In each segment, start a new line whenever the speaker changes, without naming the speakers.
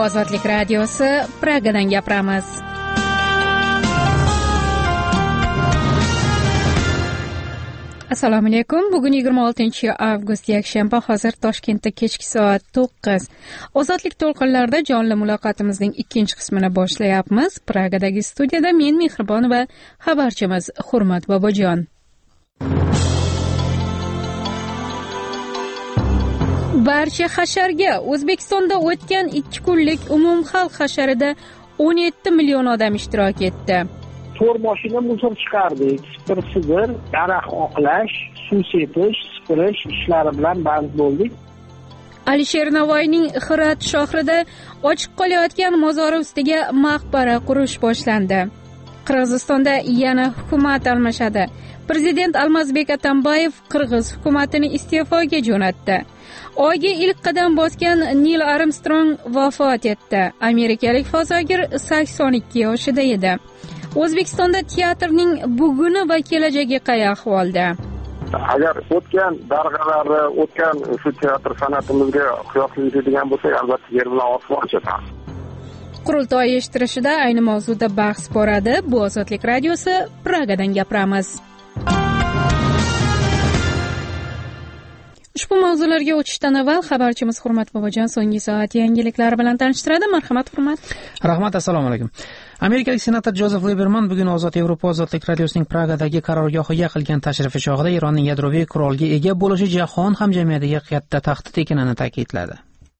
Ozodlik radiosi Pragadan gapiramiz. Assalomu alaykum. Bugun 26-avgust yakshanba, hozir Toshkentda kechki soat 9. Ozodlik to'lqinlarida jonli muloqotimizning ikkinchi qismini boshlayapmiz. Pragadagi studiyada men Mehribon va xabarchimiz Hurmat Bobojon. Barcha hasharga O'zbekistonda o'tgan 2 kunlik umumxalq hasharida 17 million odam ishtirok etdi.
4 mashina musor chiqardik. Sigir, daraxt oqlash, suv sepish, supurish ishlari bilan band bo'ldik.
Alisher Navoiyning Hirat shahrida ochiq qolayotgan mozori ustiga maqbara qurish boshlandi. Qirg'izistonda yana hukumat almashadi. Prezident Almazbek Atambayev Qirg'iz hukumatini iste'foga jo'natdi. Oyga ilk qadam bosgan Nil Armstrong vafot etdi. Amerikalik fazogir 82 yoshida edi. O'zbekistonda teatrning buguni va kelajagi qay ahvolda?
Agar o'tgan darg'alari, o'tgan shu teatr san'atimizga qiyoslaydigan bo'lsak, albatta yer bilan osmoncha farq.
Qurultoy eshittirishida ayni mavzuda bahs boradi. Bu Ozodlik radiosi, Pragadan gapiramiz. Ushbu mavzularga o'tishdan avval xabarchimiz Hurmat Bobojon so'nggi soat yangiliklari bilan tanishtiradi. Marhamat, Hurmat.
Rahmat, assalomu alaykum. Amerikalik senator Jozef Liberman bugun Ozod Yevropa Ozodlik radiosining Pragadagi qarorgohiga qilgan tashrifi chog'ida Eronning yadroviy qurolga ega bo'lishi jahon hamjamiyatiga katta tahdid ekanini ta'kidladi.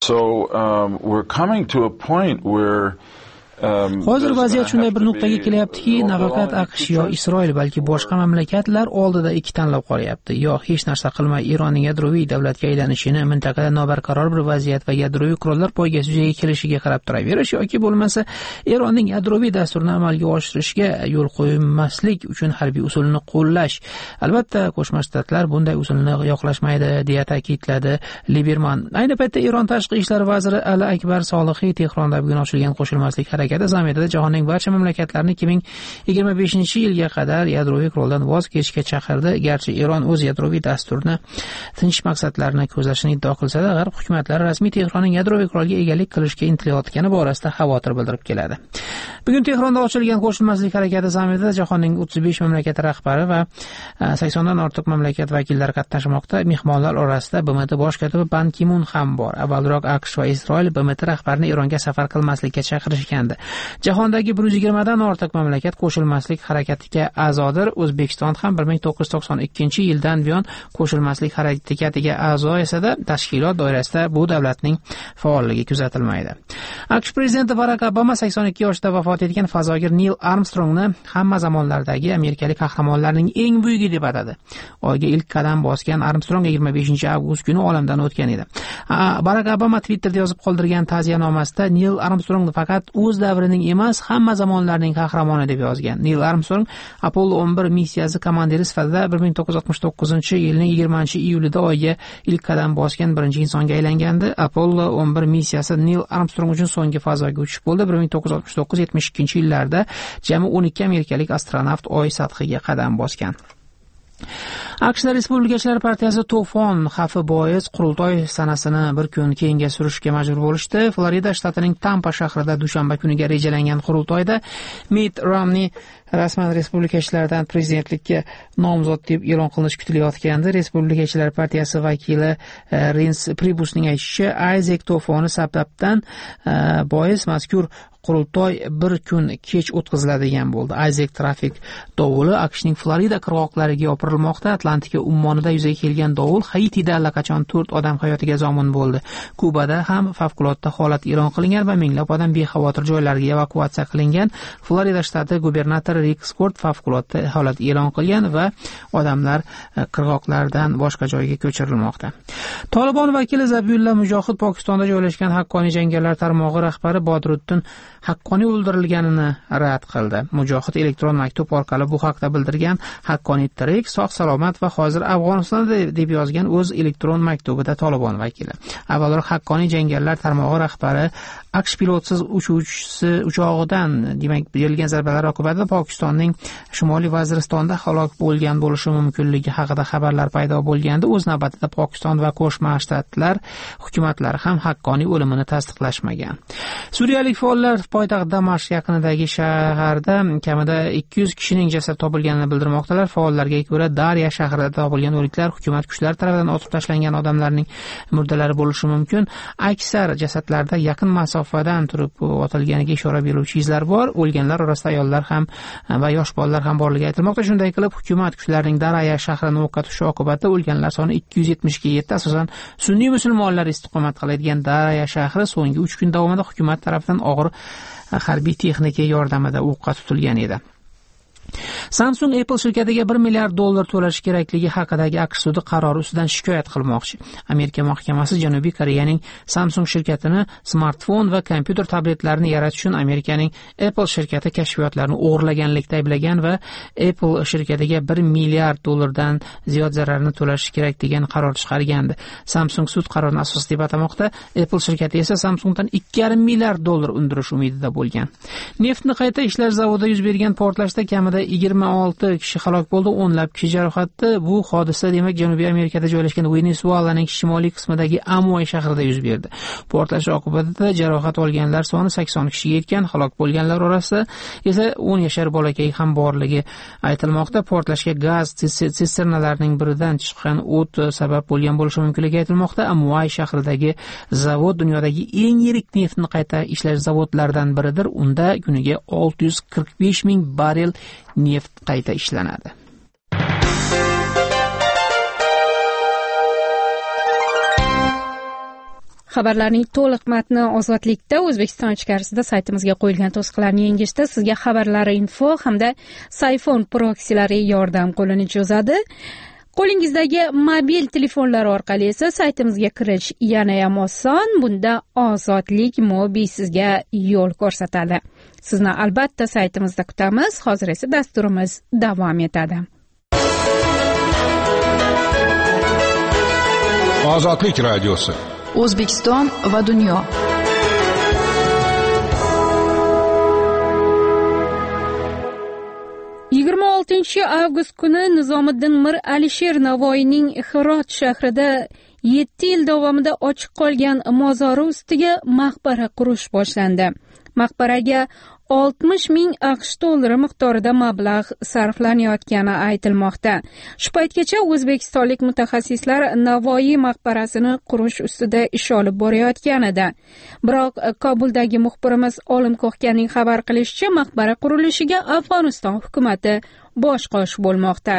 We're coming to a point where
hozir vaziyat shunday bir nuqtaga kelyaptiki, nafaqat AQSh yo Isroil, balki boshqa mamlakatlar oldida ikki tanlov qolyapti. Yo hech narsa qilmay Eronning yadroviy davlatga aylanishini, mintaqada nobarqaror bir vaziyat va yadroviy qurollar poygasi yuzaga kelishiga qarab turaverish yoki bo'lmasa Eronning yadroviy dasturini amalga oshirishga yo'l qo'ymaslik uchun harbiy usulni qo'llash. Albatta, Qo'shma Shtatlar bunday usulni yoqlashmaydi, deya ta'kidladi Liberman. Ayni paytda Eron tashqi ishlar vaziri Ali Akbar Solihiy Tehronda bugun ochilgan qo'shilmaslik harakati zamirida jahonning barcha mamlakatlarini 2025-yilga qadar yadroviy quroldan voz kechishga chaqirdi. Garchi Eron o'z yadroviy dasturini tinch maqsadlarini ko'zlashini iddao qilsa-da, g'arb hukumatlari rasmiy Tehronning yadroviy qurolga egalik qilishga intilayotgani borasida xavotir bildirib keladi. Bugun Tehronda ochilgan qo'shilmaslik harakati zamirida jahonning 35 mamlakati rahbari va 80 dan ortiq mamlakat vakillari qatnashmoqda. Mehmonlar orasida BMT bosh kotibi Ban Ki-mun ham bor. Avvalroq AQSh va Isroil BMT rahbarini Eronga safar qilmaslikka chaqirishgandi. Jahondagi 120 dan ortiq mamlakat qo'shilmaslik harakatiga a'zodir. O'zbekiston ham 1992-yildan buyon qo'shilmaslik harakatiga a'zo esa-da, tashkilot doirasida bu davlatning faolligi kuzatilmaydi. AQSh prezidenti Barak Obama 82 yoshida vafot etgan fazogir Nil Armstrongni hamma zamonlardagi amerikalik qahramonlarning eng buyugi deb atadi. Oyga ilk qadam bosgan Armstrong 25-avgust kuni olamdan o'tgan edi. Barak Obama Twitterda yozib qoldirgan ta'ziyanomasida Nil Armstrongni faqat o'z davrining emas, hamma zamonlarning qahramoni deb yozgan. Nil Armstrong Apollo 11 missiyasi komandiri sifatida 1969-yilning 20-iyulida oyga ilk qadam bosgan birinchi insonga aylangandi. Apollo 11 missiyasi Nil Armstrong uchun so'nggi fazoga uchish bo'ldi. 1969-72-yillarda jami 12 amerikalik astronavt oy sathiga qadam bosgan. AQSh Respublikachilar partiyasi to'fon xavfi bois qurultoy sanasini bir kun keyinga surishga majbur bo'lishdi. Florida shtatining Tampa shahrida dushanba kuniga rejalangan qurultoyda Mitt Romney rasman respublikachilardan prezidentlikka nomzod deb e'lon qilinishi kutilayotgandi. Respublikachilar partiyasi vakili Rins Pribusning aytishicha, Isaac to'foni sababdan bois mazkur qurultoy bir kun kech o'tkaziladigan bo'ldi. Isaac trafik dovuli AQShning Florida qirg'oqlariga yopirilmoqda. Atlantika ummonida yuzaga kelgan dovul Haitida allaqachon 4 odam hayotiga zomin bo'ldi. Kubada ham favqulodda holat e'lon qilingan va minglab odam bexavotir joylarga evakuatsiya qilingan. Florida shtati gubernatori Rick Scott favqulodda holat e'lon qilgan va odamlar qirg'oqlardan boshqa joyga ko'chirilmoqda. Tolibon vakili Zabiullah Mujohid Pokistonda joylashgan haqqoniy jangarilar tarmog'i rahbari Bodruddin Haqqoniy o'ldirilganini rad qildi. Mujohid elektron maktub orqali bu haqda bildirgan. Haqqoniy tirik, sog'-salomat va hozir Afg'onistonda deb yozgan o'z elektron maktubida Tolibon vakili. Avvalroq haqqoniy jangarilar tarmog'i rahbari AQSh pilotsiz uchuvchisi uchog'idan, demak, berilgan zarbalar oqibatida Pokistonning Shimoliy Vaziristonda halok bo'lgan bo'lishi mumkinligi haqida xabarlar paydo bo'lganda, o'z navbatida Pokiston va Qo'shma Shtatlar hukumatlari ham haqqoniy o'limini tasdiqlashmagan. Suriyalik faollar poytaxt Damashq yaqinidagi shaharda kamida 200 kishining jasadi topilganini bildirmoqdalar. Faollarga ko'ra, Darya shahrida topilgan o'liklar hukumat kuchlari tomonidan otib tashlangan odamlarning murdalari bo'lishi mumkin. Aksar jasadlarda yaqin masofadan turib otilganiga ishora beruvchi izlar bor. O'lganlar orasida ayollar ham va yosh bolalar ham borligi aytilmoqda. Shunday qilib, hukumat kuchlarining Darya shahrini o'qqa tushishi oqibatida o'lganlar soni 270 ga yetdi. Asosan sunniy musulmonlar istiqomat qiladigan Darya shahri so'nggi 3 kun davomida hukumat tomonidan og'ir harbiy texnika yordamida o'qqa tutilgan edi. Samsung Apple shirkatiga $1 milliard to'lash kerakligi haqidagi AQSh sudi qarori ustidan shikoyat qilmoqchi. Amerika mahkamasi Janubiy Koreyaning Samsung shirkatini smartfon va kompyuter tabletlarini yaratish uchun Amerikaning Apple shirkati kashfiyotlarini o'g'irlaganlikda ayblagan va Apple shirkatiga $1 milliard dan ziyod zararni to'lash kerak degan qaror chiqargandi. Samsung sud qarorini asos deb atamoqda. Apple shirkati esa Samsungdan $2,5 milliard undirish umidida bo'lgan. Neftni qayta ishlash zavodida yuz bergan portlashda kamida 26 kishi halok bo'ldi, o'nlab kishi jarohatdi. Bu hodisa demak Janubiy Amerikada joylashgan Venesuelaning shimoliy qismidagi Amoy shahrida yuz berdi. Portlash oqibatida jarohat olganlar soni 80 kishiga yetgan, halok bo'lganlar orasida esa 10 yashar bolakay ham borligi aytilmoqda. Portlashga gaz sisternalarining biridan chiqqan o't sabab bo'lgan bo'lishi mumkinligi aytilmoqda. Amoy shahridagi zavod dunyodagi eng yirik neftni qayta ishlash zavodlaridan biridir. Unda kuniga 645 ming barrel neft qayta ishlanadi.
Xabarlarning to'liq matni Ozodlikda, O'zbekiston ichkarisida saytimizga qo'yilgan to'siqlarni yengishda sizga xabarlar info hamda Sayfon proksilari yordam qo'lini cho'zadi. Qo'lingizdagi mobil telefonlar orqali esa saytimizga kirish yana ham oson. Bunda Ozodlik Mobi sizga yo'l ko'rsatadi. Sizni albatta saytimizda kutamiz. Hozir esa dasturimiz davom etadi.
Ozodlik radiosi.
O'zbekiston va dunyo.
Avgust kuni Nizomiddin Mir Alisher Navoiyning Hirot shahrida 7 yil davomida ochiq qolgan mozori ustiga maqbara qurish boshlandi. Maqbaraga 60 ming AQSh dollari miqdorida mablag' sarflanayotgani aytilmoqda. Shu paytgacha o'zbekistonlik mutaxassislar Navoiy maqbarasini qurish ustida ish olib borayotgan edi. Biroq Kobuldagi muxbirimiz Olim Ko'xganning xabar qilishicha, maqbara qurilishiga Afg'oniston hukumatı bosh qosh bo'lmoqda.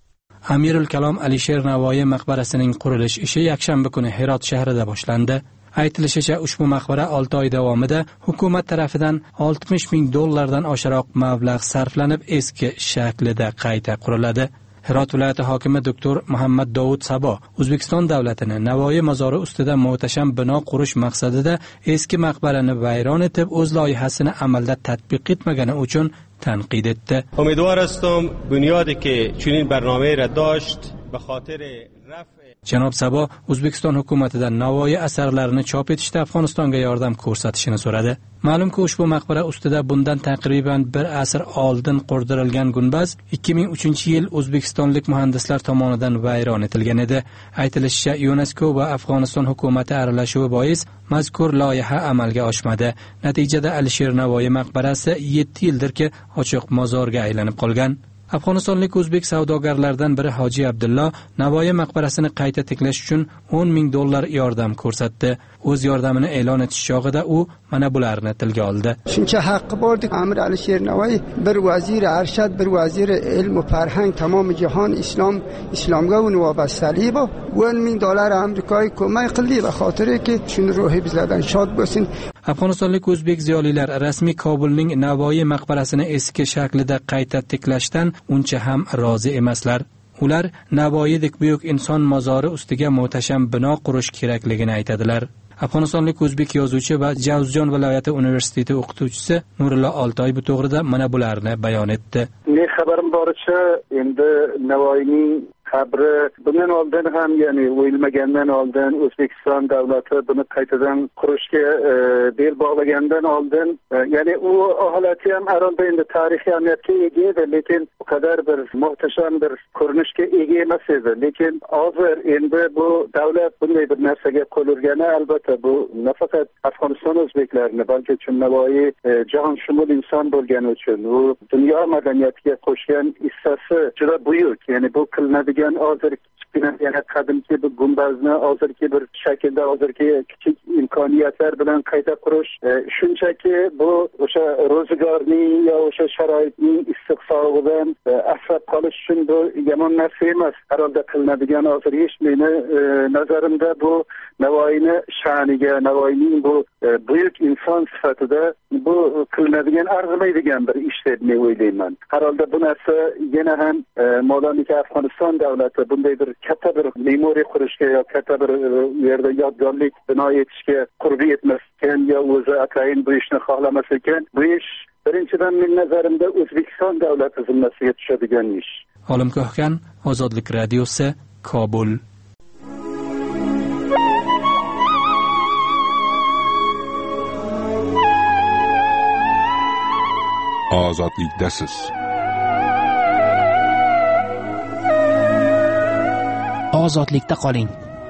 Amirul Kalom Alisher Navoiy maqbarasining qurilish ishi yakshanba kuni Hirot shahrida boshlandi. Aytilishicha, ushbu maqbara 6 oy davomida hukumat tarafidan 60 ming dollardan oshiqroq mablag' sarflanib eski shaklida qayta quriladi. Hirot viloyati hokimi doktor Muhammad Dovud Sabo O'zbekiston davlatini Navoiy mozori ustida muhtasham bino qurish maqsadida eski maqbarani vayron etib, o'z loyihasini amalda tatbiq etmagani uchun tanqid etdi.
امیدوار هستم بنیادی که چنین برنامه‌ای را داشت به خاطر رفع
Janob Sabo O'zbekiston hukumatidan Navoiy asarlarini chop etishda Afg'onistonga yordam ko'rsatishini so'radi. Ma'lumki, ushbu maqbara ustida bundan taqriban 1 asr oldin qurdirilgan gumbaz 2003-yil o'zbekistonlik muhandislar tomonidan vayron etilgan edi. Aytilishicha, UNESCO va Afg'oniston hukumati aralashuvi bois mazkur loyiha amalga oshmadi. Natijada Alisher Navoiy maqbarasi 7 yildirki ochiq mozorga aylanib qolgan. Afg'onistonlik o'zbek savdogarlardan biri Hoji Abdullo Navoiy maqbarasini qayta tiklash uchun 10 ming dollar yordam ko'rsatdi. O'z yordamini e'lon etish chog'ida u mana bularni tilga oldi.
Shuncha haqqi bordi. Amir Alisher Navoiy bir vazir arshad, bir vazir ilm va farhang tamom jahon islomga uni vobastali bo. 10 ming dollar Amerikay ko'mak qildi va xotiriki shuni ruhi bizlardan shod bo'lsin.
Afg'onistonlik o'zbek ziyolilar rasmiy Kobulning Navoiy maqbarasini eski shaklida qayta tiklashdan uncha ham rozi emaslar. Ular Navoiydek buyuk inson mozori ustiga muhtasham bino qurish kerakligini aytadilar. Afg'onistonlik o'zbek yozuvchi va Javzjon viloyati universiteti o'qituvchisi Nurullo Oltoy bu to'g'rida mana bularni bayon etdi.
Men xabarim boricha, endi Navoiyning qabri. Bundan oldin ham, ya'ni o'yilmagandan oldin O'zbekiston davlati buni qaytadan qurishga bel bog'lagandan oldin, ya'ni u holatga ham aronda endi tarixiy ahamiyatga ega edi, lekin bu qadar bir muhtasham bir ko'rinishga ega emas edi. Lekin hozir endi bu davlat bunday bir narsaga qo'l urgani, albatta bu nafaqat Afg'oniston o'zbeklarini, balki Navoiy jahonshumul inson bo'lgani uchun u dunyo madaniyatiga qo'shgan hissasi juda buyuk. Ya'ni bu qilinadigan hozir yana qadimki bir gumbazni hozirgi bir shaklda, hozirgi kichik imkoniyatlar bilan qayta qurish, shunchaki bu o'sha ro'zg'orning yo o'sha sharoitning issiq sog'lig'idan asrab qolish uchun bu yomon narsa emas. Har holda qilinadigan hozir hech meni nazarimda bu Navoiyni sha'niga, Navoiyning bu buyuk inson sifatida bu qilinadigan arzimaydigan bir ish deb men o'ylayman. Har holda bu narsa yana ham modomiki Afg'oniston davlati bunday bir katta bir memoriya qurishga yo katta bir yerda yodgorlik bino etishga qurbi yetmas ekan yo o'zi atayin bu ishni xohlamas ekan, bu ish birinchidan men nazarimda O'zbekiston davlati zimmasiga tushadigan ish.
Olim Ko'hkan, Ozodlik radiosi, Kobul.
Ozodlikdasiz.
Ozodlikda qoling.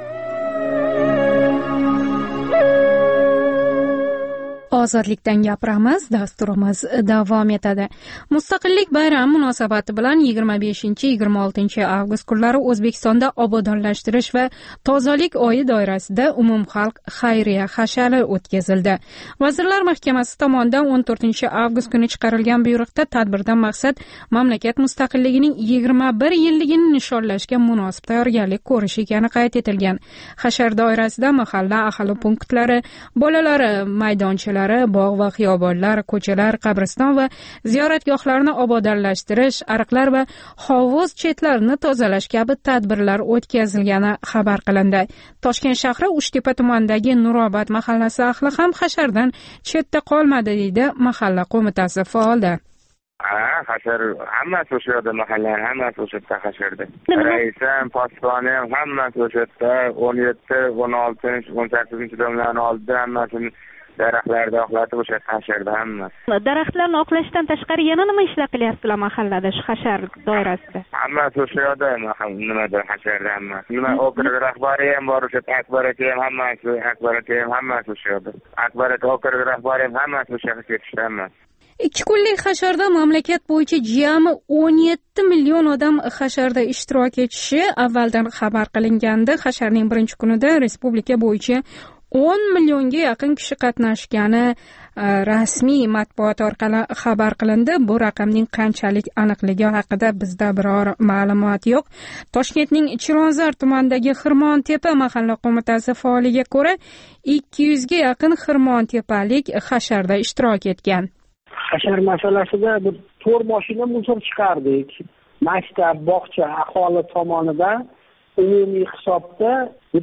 Ozodlikdan gapiramiz dasturimiz davom etadi. Mustaqillik bayrami munosabati bilan 25-26 avgust kunlari O'zbekistonda obodonlashtirish va tozalik oyi doirasida umumxalq xayriya hashari o'tkazildi. Vazirlar Mahkamasi tomonidan 14 avgust kuni chiqarilgan buyruqda tadbirdan maqsad mamlakat mustaqilligining 21 yilligini nishonlashga munosib tayyorgarlik ko'rish ekani qayd etilgan. Hashar doirasida mahalla aholi punktlari, bolalar maydonchalari, bog' va xiyobonlar, ko'chalar, qabriston va ziyoratgohlarni obodonlashtirish, ariqlar va hovuz chetlarini tozalash kabi tadbirlar o'tkazilgani xabar qilindi. Toshkent shahri Uchtepa tumanidagi Nurobod mahallasi ahli ham hashardan chetda qolmadi, deydi mahalla qo'mitasi faoli.
Hashar hammasi o'sha yerda, mahallalar hammasi o'sha yerda hasharda. Raisam, posboni ham hammasi o'sha yerda, 17, 16, 18-domlarni oldida hammasini daraxtlarda oqlatib o'sha hasharda hammasi.
Daraxtlarni oqlashdan tashqari yana nima ishlar qilyapsizlar mahallada shu hashar doirasida?
Hammasi o'sha yerda, nimada hasharda hammasi. Nima okrug rahbari ham bor, o'sha Akbar aka ham hammasi o'sha yerda. Akbar aka okrug rahbari ham hammasi o'sha yerga ketishdi hammasi.
2 kunlik hasharda mamlakat bo'yicha jami 17 million odam hasharda ishtirok etishi avvaldan xabar qilingandi. Hasharning birinchi kunida respublika bo'yicha 10 millionga yaqin kishi qatnashgani rasmiy matbuot orqali xabar qilindi. Bu raqamning qanchalik aniqligi haqida bizda biror ma'lumot yo'q. Toshkentning Chilonzor tumanidagi Xirmontepa mahalla qo'mitasi faoliga ko'ra 200 ga yaqin xirmontepalik hasharda ishtirok etgan.
Hashar masalasida bir 4 mashina musor chiqardik. Maktab, bog'cha aholi tomonidan umumiy hisobda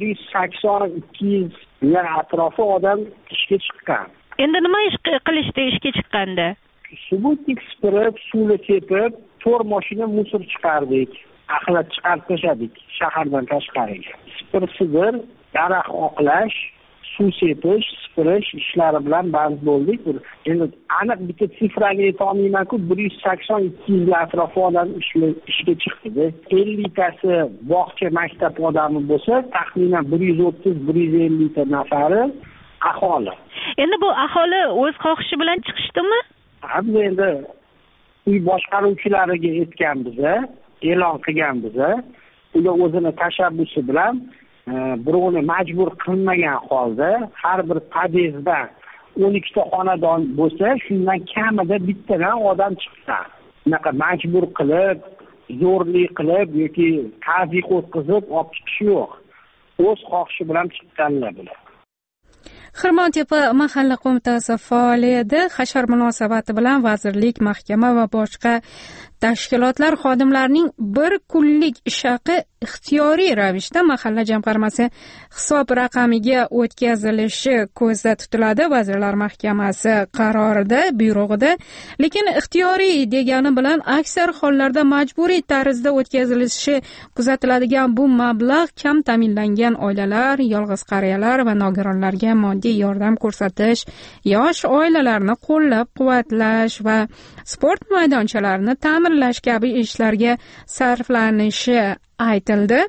180-200 ming atrofi odam ishga chiqqan.
Endi nima ish qilishdi ishga chiqqanda?
Subutnik supurib, suvni tepib, 4 mashina musor chiqardik. Axlat chiqarib tashladik shahardan tashqariga. Supur-sidir, daraxt oqlash, suv sepish, supurish ishlari bilan band bo'ldik. Endi aniq bitta sifraga ayta olmayman-ku, 180-200 ming atrofi odam ishga chiqdi. 50 tasi bog'cha maktab odami bo'lsa, taxminan 130-150 ta nafari aholi.
Endi bu aholi o'z xohishi bilan chiqishdimi?
Bu endi uy boshqaruvchilariga aytganmiz, e'lon qilganmiz. Ular o'zini tashabbusi bilan birovni majbur qilmagan holda har bir podyezdda 12 ta xonadon bo'lsa, shundan kamida bittadan odam chiqsa, unaqa majbur qilib, zo'rlik qilib yoki ta'ziq o'tkazib olib chiqish yo'q. O'z xohishi bilan chiqqanlar bular.
Xirmontepa mahalla qo'mitasi faoliyati hashar munosabati bilan vazirlik, mahkama va boshqa tashkilotlar xodimlarining bir kunlik ish haqi ixtiyoriy ravishda mahalla jamg'armasi hisob raqamiga o'tkazilishi ko'zda tutiladi. Vazirlar Mahkamasi qarorida, buyrug'ida. Lekin ixtiyoriy degani bilan aksar hollarda majburiy tarzda o'tkazilishi kuzatiladigan bu mablag' kam ta'minlangan oilalar, yolg'iz qariyalar va nogironlarga moddiy yordam ko'rsatish, yosh oilalarni qo'llab-quvvatlash va sport maydonchalarini ta'mirlash kabi ishlarga sarflanishi aytildi.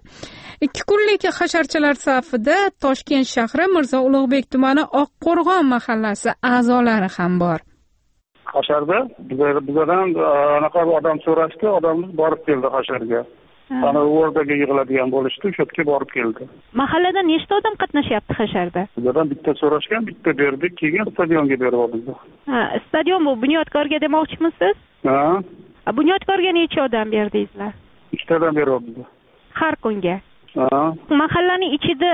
2 kunlik hasharchalar safida Toshkent shahri Mirzo Ulug'bek tumani Oqqo'rg'on mahallasi a'zolari ham bor.
Hasharda bizdan anaqa odam so'rashdi, odamimiz borib keldi hasharga. Ana o'rdaga yig'iladigan bo'lishdi, o'sha yerga borib keldi.
Mahallada nechta odam qatnashyapti hasharda?
Bizdan bitta so'rashgan, bitta berdik, keyin stadionga berdik.
Stadion bu bunyodkorga demoqchimisiz?
Ha.
Bunyodkorga necha odam berdingizlar?
2 tadan berdik.
Har kunga.
Ha.
Mahallaning ichida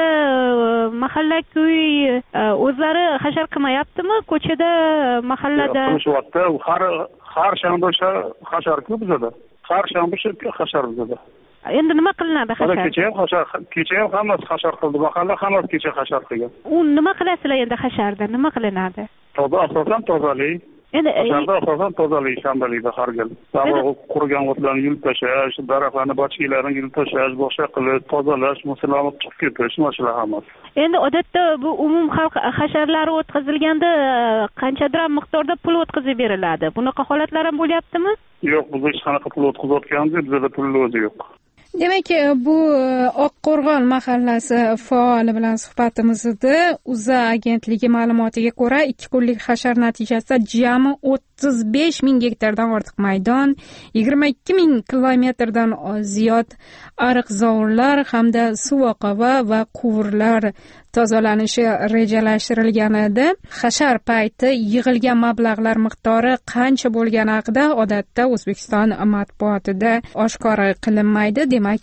mahalla-ko'y o'zlari hashar qilmayaptimi? Ko'chada, mahallada
qilishyapti. Har shanba hashar-ku bizda. Har shanba hashar bizda.
Endi nima qilinadi hashar?
Kecha ham hammasi hashar qildi. Mahalla hammasi kecha hashar qilgan.
U nima qilasizlar endi hasharda? Nima qilinadi?
Asosan tozalik. Hasharda asosan tozalik shanbalikda har gal. Qurgan o'tlarni yulib tashlash, daraxtlarni bochkilarini yulib tashlash, boshqa qilib tozalash, masalan, chiqib ketish, mashalar hammasi.
Endi odatda bu umum xalq hasharlari o'tkazilganda qanchadir miqdorda pul o'tkazib beriladi. Bunaqa holatlar ham bo'lyaptimi?
Yo'q, biz hech qanaqa pul o'tkazayotganmiz, bizda pulni o'zi yo'q.
Demak, bu Oqqo'rg'on mahallasi faoli bilan suhbatimizda UZA agentligi ma'lumotiga ko'ra 2 kunlik hashar natijasida jami 35 ming gektardan ortiq maydon, 22 ming kilometrdan ziyod ariq-zovurlar hamda suv oqova va quvurlar tozalanishi rejalashtirilgan edi. Hashar payti yig'ilgan mablag'lar miqdori qancha bo'lgani haqida odatda O'zbekiston matbuotida oshkor qilinmaydi. Demak,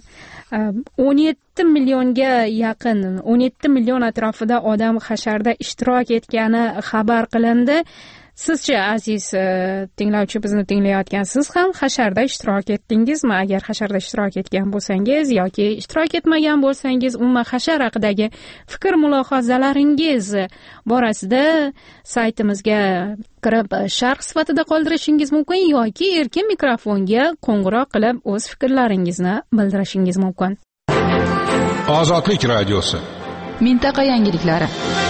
17 millionga yaqin, 17 million atrofida odam hasharda ishtirok etgani xabar qilindi. Sizcha, aziz tinglovchi, bizni tinglayotgansiz ham hasharda ishtirok etdingizmi? Agar hasharda ishtirok etgan bo'lsangiz yoki ishtirok etmagan bo'lsangiz, umuman hashar haqidagi fikr mulohazalaringiz borasida saytimizga kirib sharh sifatida qoldirishingiz mumkin yoki erkin mikrofonga qo'ng'iroq qilib o'z fikrlaringizni bildirishingiz mumkin.
Ozodlik radiosi.
Mintaqa yangiliklari.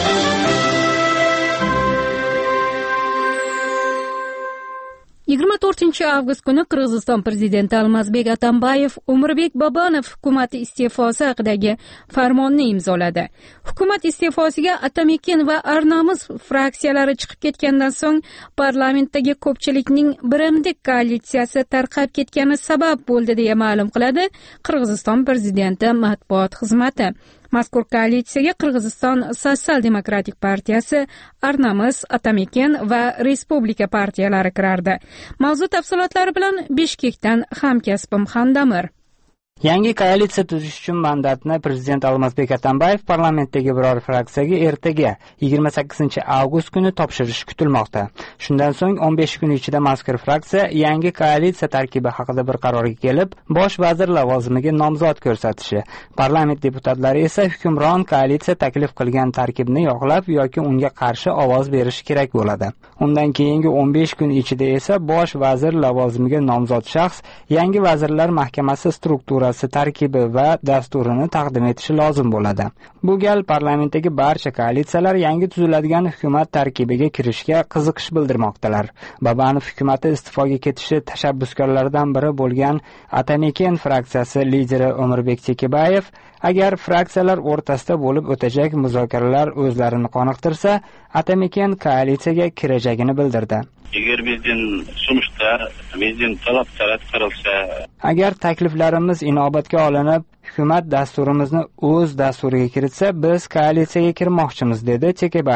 avgust kuni Qirg'iziston prezidenti Almazbek Atambayev Umrbek Bobonov hukumati iste'fosi haqidagi farmonni imzoladi. Hukumat iste'fosiga Atamikin va Arnamus fraksiyalari chiqib ketgandan so'ng parlamentdagi ko'pchilikning birimdek koalitsiyasi tarqab ketgani sabab bo'ldi deya ma'lum qiladi Qirg'iziston prezidenti matbuot xizmati. Mazkur koalitsiyaga Qirg'iziston Sotsial-demokratik partiyasi, Arnamus, Atamikin va Respublika partiyalari kirardi. Mavzu tafsilotlari bilan Bishkekdan hamkasbim Xandamir.
Yangi koalitsiya tuzish uchun mandatni prezident Almazbek Atambayev parlamentdagi biror fraksiyaga ertaga 28 avgust kuni topshirishi kutilmoqda. Shundan so'ng 15 kun ichida mazkur fraksiya yangi koalitsiya tarkibi haqida bir qarorga kelib, bosh vazir lavozimiga nomzod ko'rsatishi. Parlament deputatlari esa hukmron koalitsiya taklif qilgan tarkibni yoqlab yoki unga qarshi ovoz berishi kerak bo'ladi. Undan keyingi 15 kun ichida esa bosh vazir lavozimiga nomzod shaxs yangi vazirlar mahkamasi strukturasi tarkibi va dasturini taqdim etishi lozim bo'ladi. Bu gal parlamentdagi barcha koalitsiyalar yangi tuziladigan hukumat tarkibiga kirishga qiziqish bildirmoqdalar. Babanov hukumati iste'foga ketishi tashabbuskorlaridan biri bo'lgan Atamikin fraksiyasi lideri Umrbek Tekebayev agar fraksiyalar o'rtasida bo'lib o'tajak muzokaralar o'zlarini qoniqtirsa, Atamikin koalitsiyaga kirajagini bildirdi.
Agar bizning sunishda bizning talablar qaralsa,
agar takliflarimiz inobatga olinib, hukumat dasturimizni o'z dasturiga kiritsa, biz koalitsiyaga kirmoqchimiz, dedi Tekebayev.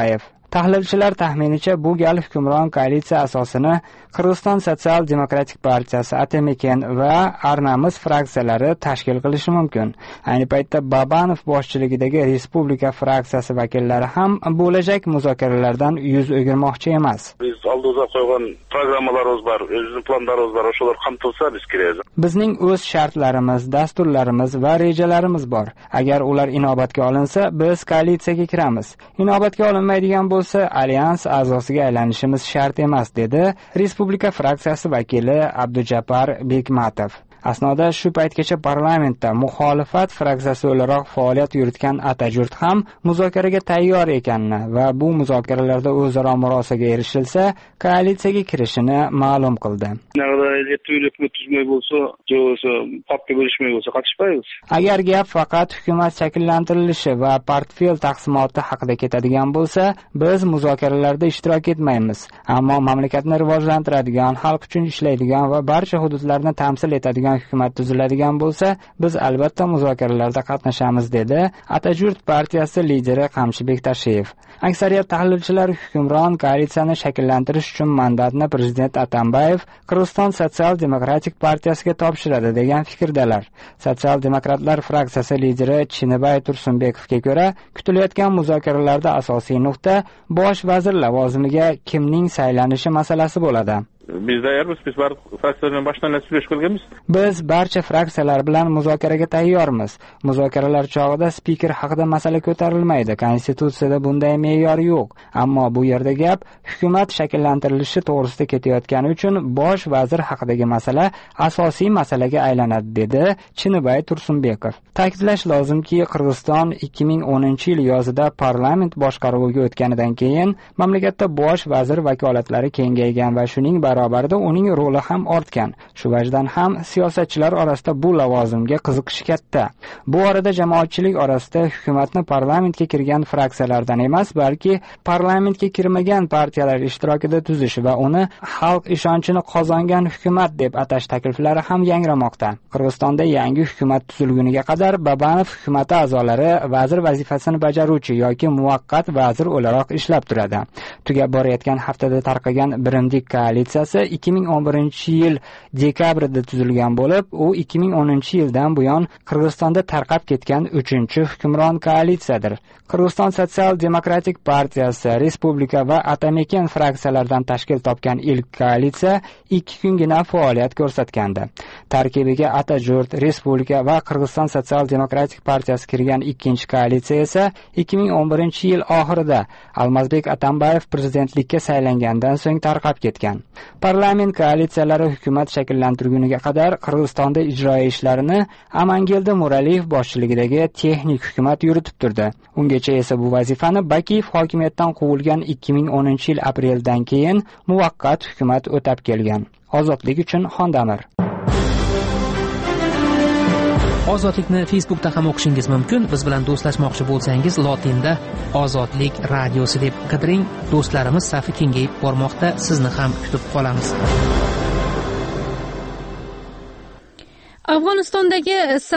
Tahlilchilar taxminicha bu gal hukmron koalitsiya asosini Qirg'iziston sotsial-demokratik partiyasi, Atemekan va Arnamiz fraksiyalari tashkil qilishi mumkin. Ayni paytda Babanov boshchiligidagi Respublika fraksiyasi vakillari ham bo'lajak muzokaralardan yuz o'girmoqchi emas.
Biz oldimizga qo'ygan programmalarimiz bor, o'zimizning planlarimiz bor, o'shalar qamtilsa biz kiramiz.
Bizning o'z shartlarimiz, dasturlarimiz va rejalarimiz bor. Agar ular inobatga olinsa, biz koalitsiyaga kiramiz. Inobatga olinmaydigan bo'lsa, alyans a'zosiga aylanishimiz shart emas, dedi Respublika fraksiyasi vakili Abdujabbar Bekmatov. Asnoda shu paytgacha parlamentda muxolifat fraksiyasi o'laroq faoliyat yuritgan Atajurt ham muzokaraga tayyor ekanini va bu muzokaralarda o'zaro murosaga erishilsa, koalitsiyaga kirishini ma'lum qildi. Agar gap faqat hukumat shakllantirilishi va portfel taqsimoti haqida ketadigan bo'lsa, biz muzokaralarda ishtirok etmaymiz. Ammo mamlakatni rivojlantiradigan, xalq uchun ishlaydigan va barcha hududlarni tamsil etadigan hukumat tuziladigan bo'lsa, biz albatta muzokaralarda qatnashamiz, dedi Atajurt partiyasi lideri Qamchibek Tashev. Aksariyat tahlilchilar hukmron koalitsiyani shakllantirish uchun mandatni prezident Atambayev Qirg'iziston sotsial-demokratik partiyasiga topshiradi degan fikrdalar. Sotsial-demokratlar fraksiyasi lideri Chinibay Tursunbekovga ko'ra, kutilayotgan muzokaralarda asosiy nuqta bosh vazir lavozimiga kimning saylanishi masalasi bo'ladi.
Biz tayyormiz, biz fraksiyalar boshdan so'zlash qilganmiz.
Biz barcha fraksiyalar bilan muzokaraga tayyormiz. Muzokaralar chog'ida spiker haqida masala ko'tarilmaydi. Konstitutsiyada bunday me'yor yo'q. Ammo bu yerda gap hukumat shakllantirilishi to'g'risida ketayotgani uchun bosh vazir haqidagi masala asosiy masalaga aylanadi, dedi Chinibay Tursunbekov. Ta'kidlash lozimki, Qirg'iziston 2010-yil yozida parlament boshqaruviga o'tganidan keyin mamlakatda bosh vazir vakolatlari kengaygan va shuning barobarida uning roli ham ortgan. Shu vajdan ham siyosatchilar orasida bu lavozimga qiziqish katta. Bu orada jamoatchilik orasida hukumatni parlamentga kirgan fraksiyalardan emas, balki parlamentga kirmagan partiyalar ishtirokida tuzish va uni xalq ishonchini qozongan hukumat deb atash takliflari ham yangramoqda. Qirg'izistonda yangi hukumat tuzilguniga qadar Babanov hukumati a'zolari vazir vazifasini bajaruvchi yoki muvaqqat vazir o'laroq ishlab turadi. Tugab borayotgan haftada tarqagan Birimdik koalitsiyasi 2011-yil dekabrida tuzilgan bo'lib, u 2010-yildan buyon Qirg'izistonda tarqab ketgan 3-hukmron koalitsiyadir. Qirg'iziston sotsial-demokratik partiyasi, Respublika va Atemekan fraksiyalaridan tashkil topgan ilk koalitsiya 2 kungina faoliyat ko'rsatgandi. Tarkibiga Atajurt, Respublika va Qirg'iziston sotsial-demokratik partiyasi kirgan ikkinchi koalitsiya esa 2011-yil oxirida Almazbek Atambayev prezidentlikka saylangandan so'ng tarqab ketgan. Parlament koalitsiyalari hukumat shakllantirguniga qadar Qirg'izistonda ijroiy ishlarini Amangildi Muraliyev boshchiligidagi texnik hukumat yuritib turdi. Ungacha esa bu vazifani Bakiyev hokimiyatdan quvilgan 2010-yil apreldan keyin muvaqqat hukumat o'tab kelgan. Ozodlik uchun Xondamir.
Ozodlikni Facebookda ham o'qishingiz mumkin. Biz bilan do'stlashmoqchi bo'lsangiz, lotinda Ozodlik radiosi deb qidiring. Do'stlarimiz safi kengayib bormoqda. Sizni ham kutib qolamiz.
Afg'onistondagi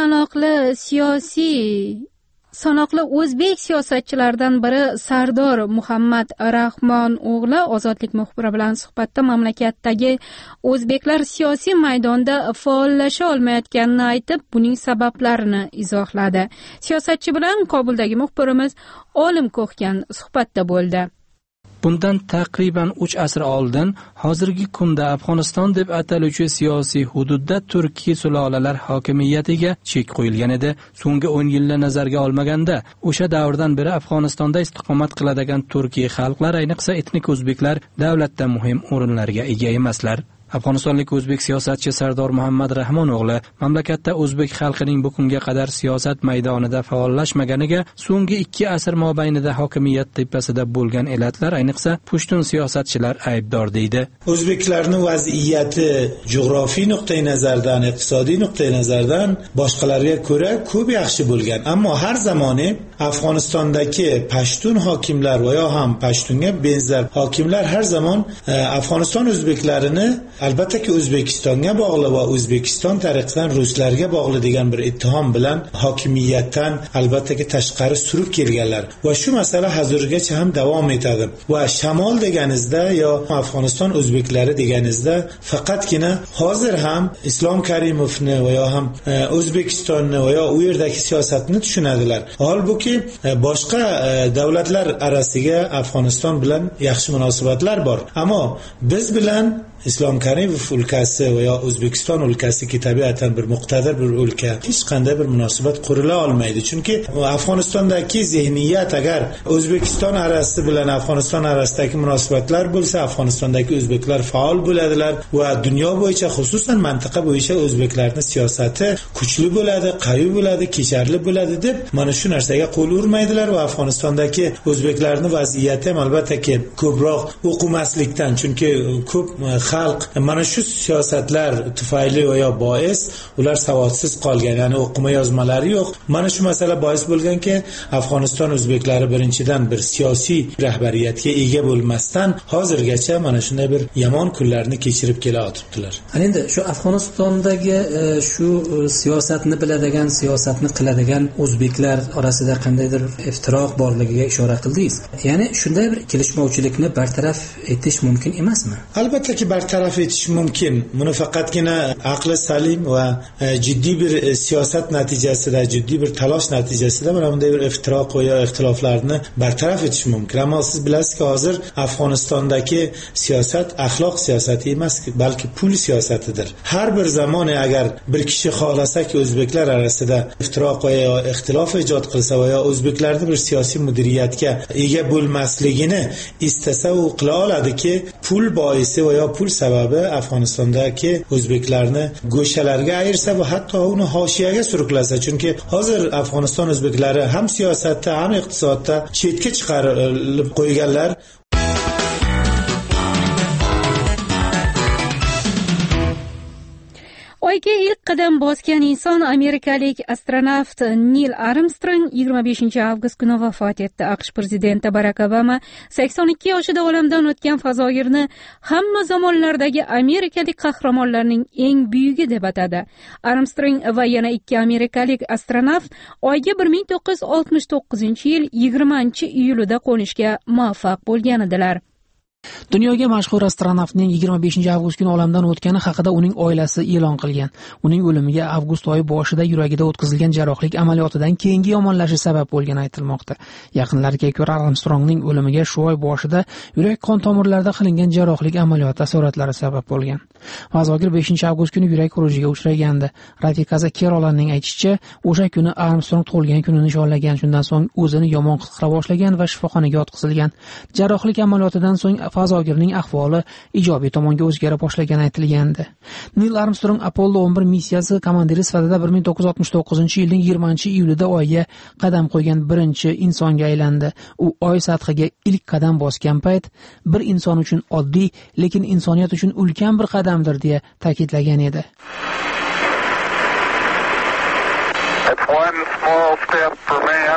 sanoqli o'zbek siyosatchilaridan biri Sardor Muhammad Rahmon o'g'li Ozodlik muxbiri bilan suhbatda mamlakatdagi o'zbeklar siyosiy maydonda faollasha olmayotganini aytib, buning sabablarini izohladi. Siyosatchi bilan Kobuldagi muxbirimiz Olim Ko'xgan suhbatda bo'ldi.
Bundan taqriban 3 asr oldin hozirgi kunda Afg'oniston deb ataluvchi siyosiy hududda turkiy sulolalar hokimiyatiga chek qo'yilgan edi. So'nggi 10 yilni nazarga olmaganda, o'sha davrdan beri Afg'onistonda istiqomat qiladigan turkiy xalqlar, ayniqsa etnik o'zbeklar, davlatda muhim o'rinlarga ega emaslar. Afg'onistonlik o'zbek siyosatchi Sardor Muhammad Rahmon o'g'li mamlakatda o'zbek xalqining bu kunga qadar siyosat maydonida faollashmaganiga so'nggi 2 asr mobaynida hokimiyat tepasida bo'lgan elatlar, ayniqsa pushtun siyosatchilar aybdor deydi.
O'zbeklarning vaziyati jug'rofiy nuqtai nazardan, iqtisodiy nuqtai nazardan boshqalarga ko'ra ko'p yaxshi bo'lgan, ammo har zamoni Afg'onistondagi pashtun hokimlar va yo ham pashtunga benzer hokimlar har zamon Afg'oniston o'zbeklarini albatta O'zbekistonga bog'liq va O'zbekiston tarixidan ruslarga bog'liq degan bir ittihom bilan hokimiyatdan albatta tashqari surib kelganlar va shu masala hozirgacha ham davom etadi. Va shamol deganingizda yo Afg'oniston o'zbeklari deganingizda faqatgina hozir ham Islom Karimovni va yo ham O'zbekistonni va yo u yerdagi siyosatni tushunadilar. Holbuki boshqa davlatlar orasiga Afg'oniston bilan yaxshi munosabatlar bor. Ammo biz bilan Islom Karimov o'lkasi va yo O'zbekiston o'lkasi tabiatan bir muqtadir bir o'lka hech qanday bir munosabat qurila olmaydi. Chunki Afg'onistondagi zihniyat agar O'zbekiston arasi bilan Afg'oniston arasidagi munosabatlar bo'lsa, Afg'onistondagi o'zbeklar faol bo'ladilar va dunyo bo'yicha, xususan mantiqa bo'yicha o'zbeklarning siyosati kuchli bo'ladi, qaviy bo'ladi, kecharli bo'ladi deb mana shu narsaga qo'l urmaydilar va Afg'onistondagi o'zbeklarning vaziyati ham albatta ko'proq o'qimaslikdan, chunki ko'p xalq mana shu siyosatlar tufayli va yo bois ular savodsiz qolgan, ya'ni o'qima yozmalari yo'q. Mana shu masala bois bo'lganki, Afg'oniston o'zbeklari birinchidan bir siyosiy rahbariyatga ega bo'lmasdan hozirgacha mana shunday bir yomon kunlarni kechirib kelayotibdilar.
Endi shu Afg'onistondagi shu siyosatni biladigan, siyosatni qiladigan o'zbeklar orasida qandaydir iftiroq borligiga ishora qildingiz. Ya'ni shunday bir kelishmovchilikni bartaraf etish mumkin emasmi?
Albatta bartaraf etish mumkin. Buni faqatgina aqli salim va jiddiy bir siyosat natijasida, jiddiy bir talosh natijasida mana bunday bir iftiroq va yo ixtiloflarni bartaraf etish mumkin. Ammo siz bilasizki, hozir Afg'onistondagi siyosat axloq siyosati emas, balki pul siyosatidir. Har bir zamon agar bir kishi xohlasa-ki o'zbeklar orasida iftiroq va yo ixtilof ijod qilsa va yo o'zbeklarning bir siyosiy mudiriyatga ega bo'lmasligini istasa, u qila oladiki, pul boisi va yo pul sababi Afg'onistondagi o'zbeklarni go'shalarga ayirsa va hatto uni hoshiyaga suruklasa. Chunki hozir Afg'oniston o'zbeklari ham siyosatda, ham iqtisodda chetga chiqarilib qo'yganlar.
Oyga ilk qadam bosgan inson amerikalik astronavt Nil Armstrong 25 avgust kuni vafot etdi. AQSh prezidenti Barak Obama 82 yoshida olamdan o'tgan fazoyirni hamma zamonlardagi amerikalik qahramonlarning eng buyugi deb atadi. Armstrong va yana ikki amerikalik astronavt Oyga 1969-yil 20-iyulida qo'nishga muvaffaq bo'lgan edilar.
Dunyoga mashhur astronavtning 25 avgust kuni olamdan o'tgani haqida uning oilasi e'lon qilgan. Uning o'limiga avgust oyi boshida yuragida o'tkazilgan jarrohlik amaliyotidan keyingi yomonlashishi sabab bo'lgani aytilmoqda. Yaqinlariga ko'ra, Armstrongning o'limiga shu oy boshida yurak qon tomirlarida qilingan jarrohlik amaliyoti taassurotlari sabab bo'lgan. Fazogir 5 avgust kuni yurak xurujiga uchragandi. Rafiqasi Kerolaning aytishicha, o'sha kuni Armstrong tug'ilgan kunini nishonlagan. Shundan so'ng o'zini yomon his qila boshlagan va shifoxonaga yotqizilgan. Jarrohlik amaliyotidan so'ng fazogirning ahvoli ijobiy tomonga o'zgara boshlagani aytilgandi. Nil Armstrong Apollo 11 missiyasi komandiri sifatida 1969-yilning 20-iyulida Oyga qadam qo'ygan birinchi insonga aylandi. U Oy sathiga ilk qadam bosgan payt bir inson uchun oddiy, lekin insoniyat uchun ulkan bir qadamdir deya ta'kidlagan edi.
It's one small step for man.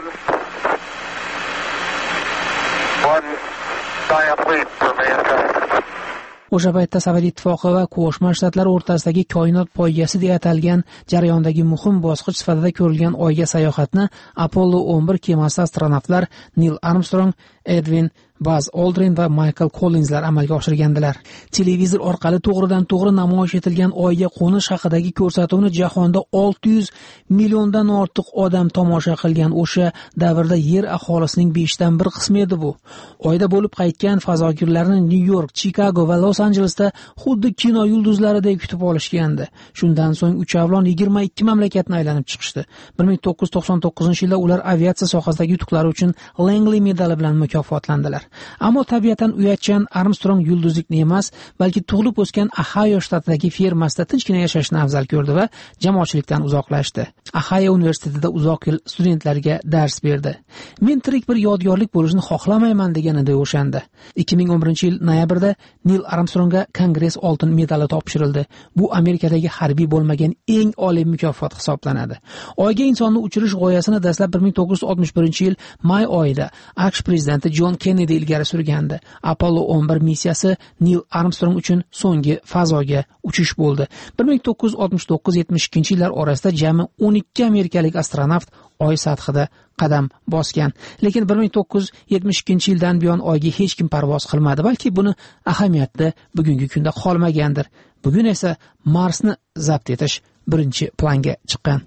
One giant leap for mankind.
O'sha paytda Sovet ittifoqi va Qo'shma Shtatlar o'rtasidagi koinot poygasi deya atalgan jarayondagi muhim bosqich sifatida ko'rilgan Oyga sayohatni Apollo 11 kemasi astronavtlar Nil Armstrong, Edwin Buzz Aldrin va Michael Collinslar amalga oshirgandilar. Televizor orqali to'g'ridan-to'g'ri namoyish etilgan Oyga qo'nish haqidagi ko'rsatuvni jahonda 600 milliondan ortiq odam tomosha qilgan. O'sha davrda yer aholisining 5dan 1 qismi edi bu. Oyda bo'lib qaytgan fazogirlarni New-York, Chicago va Los Anjelesda xuddi kino yulduzlaridek kutib olishgandi. Shundan so'ng uchavlon 22 mamlakatni aylanib chiqishdi. 1999-yilda ular aviatsiya sohasidagi yutuqlari uchun Langley medali bilan mukofotlandilar. Ammo tabiatan uyatchan Armstrong yulduzlikni emas, balki tug'ilib o'sgan Ohio shtatidagi fermasida tinchgina yashashni afzal ko'rdi va jamoatchilikdan uzoqlashdi. Ohio universitetida uzoq yil studentlarga dars berdi. Men tirik bir yodgorlik bo'lishini xohlamayman degan edi o'shanda. 2011-yil noyabrda Nil Armstrongga Kongress oltin medali topshirildi. Bu Amerikadagi harbiy bo'lmagan eng oliy mukofot hisoblanadi. Oyga insonni uchirish g'oyasini dastlab 1961-yil may oyida AQSh prezidenti prezidenti Jon Kennedy ilgari surgandi. Apollo 11 missiyasi Neil Armstrong uchun so'nggi fazoga uchish bo'ldi. 1969-72 yillar orasida jami 12 amerikalik astronavt Oy sathida qadam bosgan. Lekin 1972 yildan buyon Oyga hech kim parvoz qilmadi, balki buni ahamiyati bugungi kunda qolmagandir. Bugun esa Marsni zabt etish birinchi planga chiqqan.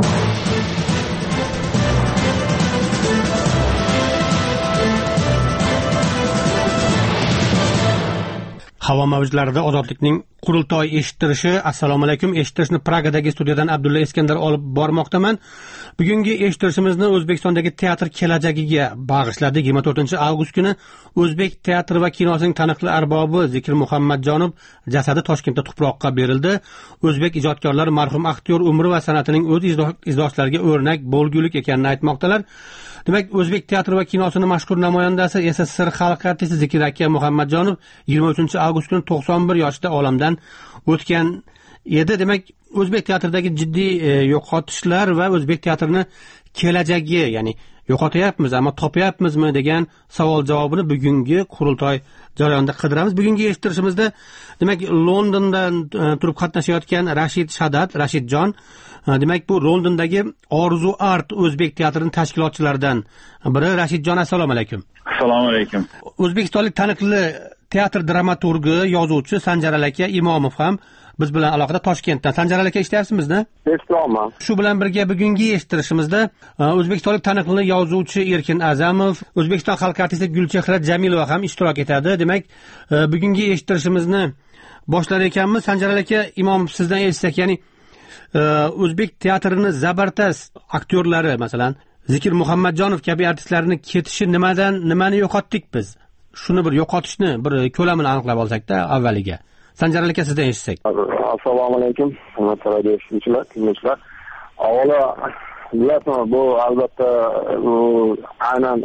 Havo mavjlarida ozodlikning qurultoy eshittirishi. Assalomu alaykum. Eshittirishni Pragadagi studiyadan Abdulla Eskandar olib bormoqdaman. Bugungi eshittirishimizni O'zbekistondagi teatr kelajagiga bag'ishladik. 24-avgust kuni O'zbek teatri va kinosining taniqli arbobi Zikir Muhammadjonov jasadi Toshkentda tuproqqa berildi. O'zbek ijodkorlari marhum aktyor umri va san'atining o'z izdoshlariga o'rnak bo'lgulik ekanini aytmoqdalar. Demak, O'zbek teatri va kinosining mashhur namoyandasi SSSR xalq artisti Zikir aka Muhammadjonov 23-avgust kuni 91 yoshda olamdan o'tgan edi. Demak, O'zbek teatridagi jiddiy yo'qotishlar va O'zbek teatrini kelajagi, ya'ni yo'qotyapmiz, ammo topyapmizmi degan savol javobini bugungi qurultoy jarayonida qidiramiz. Bugungi eshittirishimizda demak Londondan turib qatnashayotgan Rashidjon, demak bu Londondagi Orzu Art O'zbek teatrining tashkilotchilaridan biri. Rashidjon, assalomu alaykum.
Assalomu alaykum.
O'zbekistonlik taniqli teatr dramaturgi, yozuvchi Sanjar aka Imomov ham biz bilan aloqada Toshkentdan. Sanjar aka, eshityapsizmi?
Eshityapman.
Shu bilan birga bugungi eshittirishimizda o'zbekistonlik taniqli yozuvchi Erkin A'zamov, O'zbekiston xalq artisti Gulchehra Jamilova ham ishtirok etadi. Demak, bugungi eshittirishimizni boshlar ekanmiz. Sanjar aka, Imomov, sizdan eshitsak, ya'ni O'zbek teatrini zabardast aktyorlari, masalan, Zikir Muhammadjonov kabi artistlarning ketishi nimani yo'qotdik biz? Shuni bir yo'qotishni bir ko'lamini aniqlab olsak-da avvaliga. Sanjar aka, sizdan eshitsak.
Assalomu alaykum. Hurmatli radio tinglovchilar. Avvalo, bilasizmi, bu albatta aynan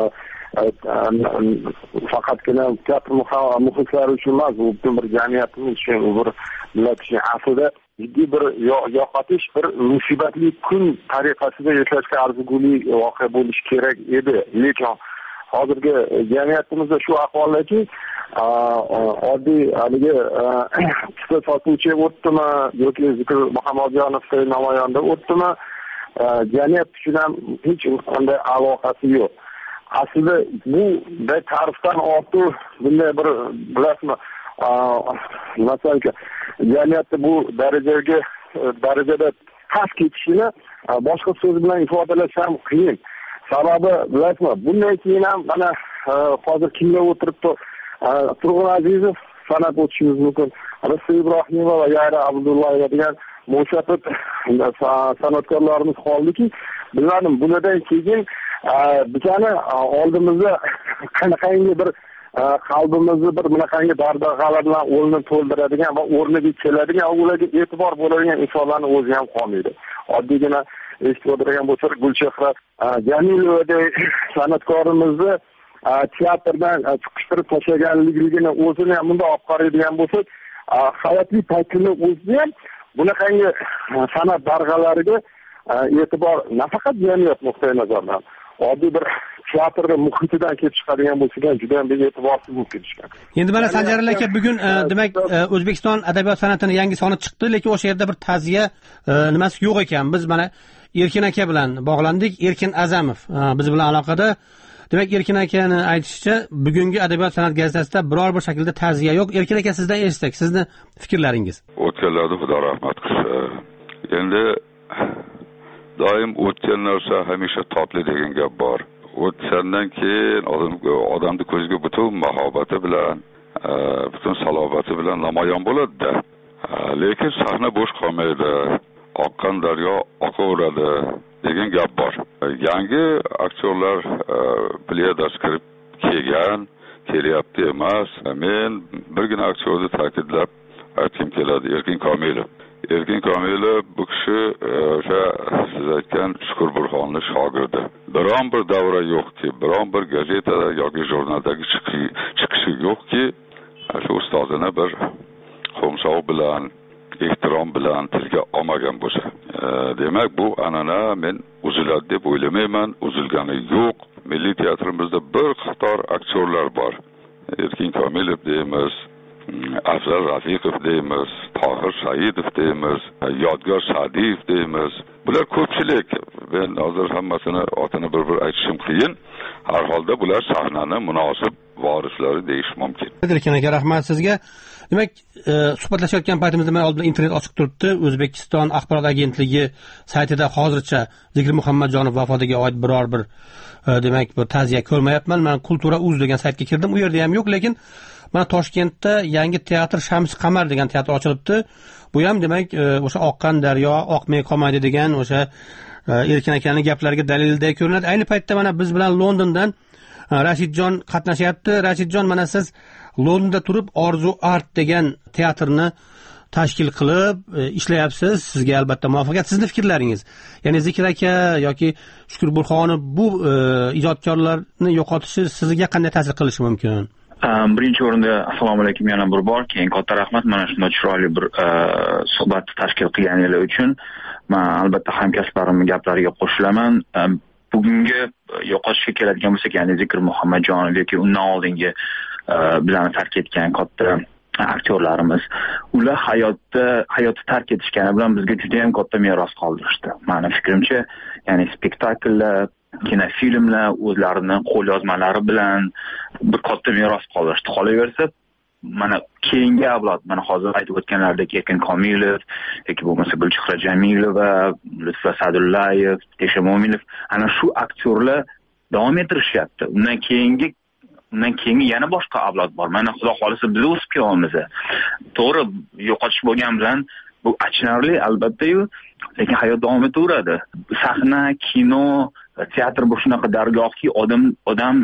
faqatgina teatr muxlislari uchun emas, bu butun bir jamiyatimiz uchun, bir millat uchun aslida jiddiy bir yo'qotish, bir musibatli kun tariqasida yashashga arziguli voqea bo'lishi kerak edi. Lekin hozirgi jamiyatimizda shu ahvoldaki, oddiy haligi kitob sotuvchi o'tdimi yoki Zikr Muhammadjonovning namoyanda o'tdimi, jamiyat uchun ham hech qanday aloqasi yo'q. Aslida bu ta'rifdan ortiq bunday bir, bilasizmi, masalan, jamiyatda bu darajada past ketishini boshqa so'z bilan ifodalash ham qiyin. Sababi, bilasizmi, bundan keyin ham mana hozir kimlar o'tiribdi? Turg'un Azizov san'at o'tishimiz mumkin. Rasul Ibrohimova va Yara Abdullayeva degan mushafat san'atkorlarimiz qoldiki, bilmadim, bundan keyin bizani oldimizda qanaqangi bir qalbimizni bir bunaqangi dardag'alar bilan o'rnini to'ldiradigan va o'rniga keladigan, ularga e'tibor bo'ladigan insonlarning o'zi ham qolmaydi. Oddiygina eshitib o'tirgan bo'lsak, Gulchehra Jamilovadek san'atkorimizni teatrdan chiqishtirib tashlaganligini o'zini ham bunday olib qaraydigan bo'lsak, hayotli paytini o'zida ham bunaqangi san'at darg'alariga e'tibor nafaqat jamiyat nuqtai nazaridan, oddiy bir teatr muhitidan kelib chiqadigan bo'lsa ham juda ham e'tiborsiz bo'lib ketishgan.
Endi mana Sanjar aka, bugun demak O'zbekiston adabiyot san'atining yangi soni chiqdi, lekin o'sha yerda bir ta'ziya nimasi yo'q ekan. Biz mana Erkin aka bilan bog'landik. Erkin A'zamov biz bilan aloqada. Demak, Erkin akani aytishicha, bugungi adabiyot san'at gazetasida biror bir shaklda ta'ziya yo'q. Erkin aka, sizdan eshitsak, sizni fikrlaringiz.
O'tganlarni Xudo rahmat qilsin. Endi doim o'tgan narsa hamisha totli degan gap bor. O'tgandan keyin odamning ko'ziga butun mahobati bilan, butun salobati bilan namoyon bo'ladi-da. Lekin sahna bo'sh qolmaydi. Oqqan daryo oqaveradi degan gap bor. Yangi aktyorlar pleyadasi kirib kelyapti emas. Men birgina aktyorni ta'kidlab aytkim keladi, Erkin Komilov. Erkin Komilov bu kishi o'sha siz aytgan Shukur Burxonning shogirdi. Biron bir davra yo'qki, biron bir gazetada yoki jurnaldagi chiqishi yo'qki, shu ustozini bir qo'mshov bilan, ehtirom bilan tilga olmagan bo'lsa. Demak, bu an'ana men uziladi deb o'ylamayman, uzilgani yo'q. milliy teatrimizda bir qator aktyorlar bor. Erkin Komilov deymiz, Afzal Rafiqov deymiz, Tohir Saidov deymiz, Yodgor Sa'diyev deymiz. Bular ko'pchilik. Men hozir hammasini otini bir aytishim qiyin. Har holda bular sahnani munosib varislari deyish mumkin.
Erkin aka, rahmat sizga. Demak, suhbatlashayotgan paytimizda men oldimda internet ochiq turibdi. O'zbekiston axborot agentligi saytida hozircha Zikir Muhammadjonov vafotiga oid biror bir demak bir ta'ziya ko'rmayapman. Men Kultura.uz degan saytga kirdim. U yerda ham yo'q, lekin mana Toshkentda yangi teatr Shams Qamar degan teatr ochilibdi. Bu ham demak o'sha oqqan daryo oqmay qolmaydi degan o'sha Erkin akaning gaplariga dalilday ko'rinadi. Ayni paytda mana biz bilan Londondan Rashidjon qatnashyapti. Rashidjon, mana siz Londonda turib Orzu Art degan teatrni tashkil qilib ishlayapsiz. Sizga albatta muvaffaqiyat. Sizning fikrlaringiz, ya'ni Zikir aka yoki Shukur Burxonov bu ijodkorlarni yo'qotishi sizga qanday ta'sir qilishi mumkin?
Birinchi o'rinda assalomu alaykum yana bir bor. Keyin katta rahmat mana shunday chiroyli bir suhbat tashkil qilganingiz uchun. Men albatta hamkasblarimning gaplariga qo'shilaman. Bugungi yo'qotishga keladigan bo'lsak, ya'ni Zikir Muhammadjonov yoki undan oldingi bizlarni tark etgan katta aktyorlarimiz, ular hayotni tark etishgani bilan bizga juda ham katta meros qoldirishdi. Mening fikrimcha, ya'ni spektakllar, kinofilmlar o'zlarining qo'lyozmalari bilan bir katta meros qoldirishdi. Qolaversa, mana keyingi avlod, mana hozir aytib o'tganlaridek Erkin Komilov yoki bo'lmasa Gulchehra Jamilova, Lutfa Sa'dullayev, Tesha Mo'minov, ana shu aktyorlar davom ettirishyapti. Undan keyingi yana boshqa avlod bor. Mana xudo xolisa biz o'sib kelamiz. To'g'ri, yo'qotish bo'lgan bilan bu achinarli albatta-yu, lekin hayot davom etaveradi. Sahna, kino, teatr bu shunaqa dargohki odam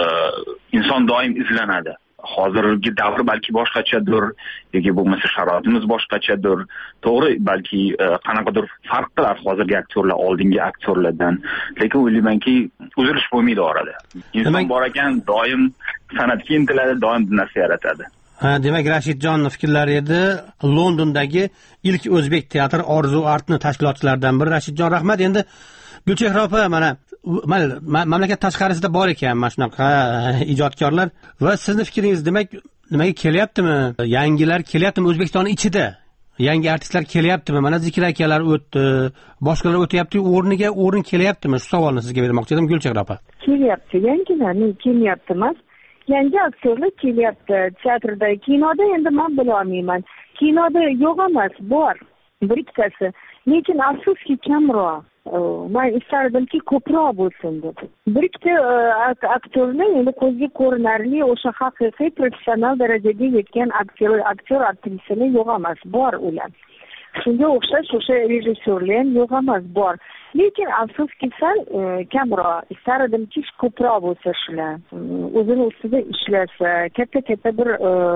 inson doim izlanadi. Hozirgi davr balki boshqachadir, yoki bo'lmasa sharoitimiz boshqachadir. To'g'ri, balki qanaqadir farq qilar hozirgi aktyorlar oldingi aktyorlardan. Lekin o'ylaymanki, uzilish bo'lmaydi orada. Inson bor ekan, doim san'atga intiladi, doim narsa yaratadi.
Demak, Rashidjonning fikrlari edi. Londondagi ilk o'zbek teatri Orzu Artni tashkilotchilaridan biri Rashidjon, rahmat. Endi Gulchehra opa, mana mamlakat tashqarisida bor ekan mana shunaqa ijodkorlar va sizning fikringiz, demak, nimaga kelyaptimi? Yangilar kelyaptimi O'zbekiston ichida? Yangi artistlar kelyaptimi? Mana Zikir akalar o'tdi, boshqalar o'tyapti, o'rniga o'rin kelyaptimi? Shu savolni sizga bermoqchi edim, Gulchehra opa.
Kelyapti, yangilarni kelyapti emas. Yangi aktyorlar kelyapti. Teatrda, kinoda endi men bila olmayman. Kinoda yo'q emas, bor. Bir ikkitasi. Lekin afsuski kamroq. Men istardimki ko'proq bo'lsin deb. Bir ikkita aktyorlar endi ko'zga ko'rinarli o'sha haqiqiy professional darajaga yetgan aktyor aktrisalar yo'q emas, bor ular. Shunga o'xshash o'sha rejissyorlar ham yo'q emas, bor. Lekin afsuski sal kamroq. Istardimki ko'proq bo'lsa shular. O'zini ustida ishlasa, katta bir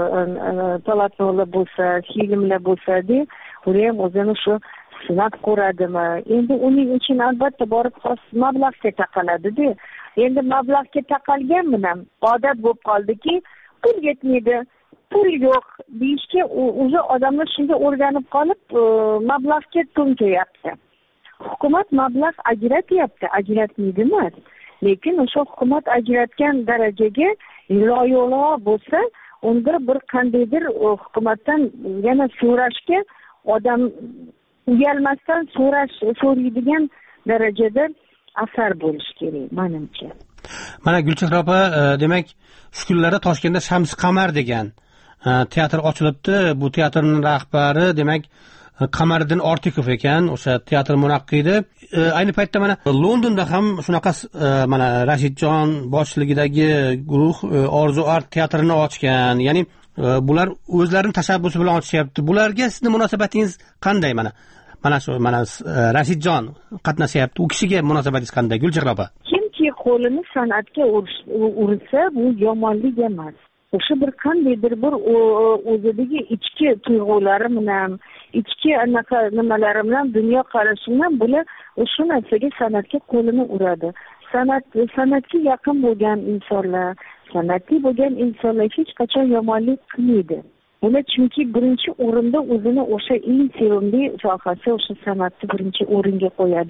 polotnolar bo'lsa, filmlar bo'lsa-da, ular ham o'zini shu sinab ko'radimi? Endi uning uchun albatta borib mablag'ga taqaladi-da. Endi mablag'ga taqalgan bilan odat bo'lib qoldiki, pul yetmaydi, pul yo'q deyishga o'zi odamlar shunga o'rganib qolib, mablag'ga to'nkayapti. Hukumat mablag' ajratmaydi emas. Lekin o'sha hukumat ajratgan darajaga loyihalar bo'lsa, unda bir qandaydir hukumatdan yana so'rashga odam uyalmasdan so'raydigan darajada asar bo'lishi kerak, menimcha.
Mana Gulchehra opa, demak, shu kunlarda Toshkentda Shams Qamar degan teatr ochilibdi. Bu teatrning rahbari demak Qamariddin Ortiqov ekan, o'sha teatr munaqqidi. Ayni paytda mana Londonda ham shunaqa mana Rashidjon boshchiligidagi guruh Orzu Art teatrini ochgan. Ya'ni bular o'zlarining tashabbusi bilan ochyapti. Bularga sizning munosabatingiz qanday? Mana Rashidjon qatnashyapti. U kishiga munosabatingiz qanday, Gulchehra opa?
Kimki qo'lini san'atga ursa, bu yomonlik emas. O'sha bir qandaydir bir o'zidagi ichki tuyg'ulari bilan, ichki anaqa nimalari bilan, dunyo qarashi bilan bular o'sha narsaga san'atga qo'lini uradi. San'atga yaqin bo'lgan insonlar, san'atli bo'lgan insonlar hech qachon yomonlik qilmaydi. Ular chunki birinchi o'rinda o'zini o'sha eng sevimli sohasi, o'sha san'atni birinchi o'ringa qo'yadi.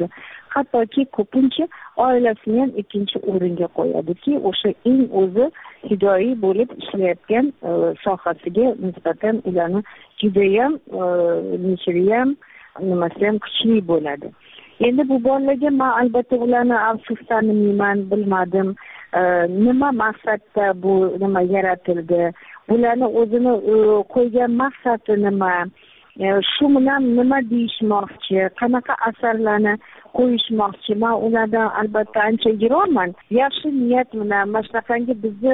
hattoki ko'pincha oilasini ham ikkinchi o'ringa qo'yadiki, o'sha eng o'zi fidoyi bo'lib ishlayotgan sohasiga nisbatan ularni judayam nechiriyam nimasi ham kuchli bo'ladi. Endi bu bolalarga men albatta ularni afsuslanmayman, bilmadim nima maqsadda bu nima yaratildi, bularni o'zini qo'ygan maqsadi nima, shu bilan nima deyishmoqchi, qanaqa asarlarni qo'yishmoqchi. Men ulardan albatta ancha yiroman. Yaxshi niyat bilan mana shunaqangi bizni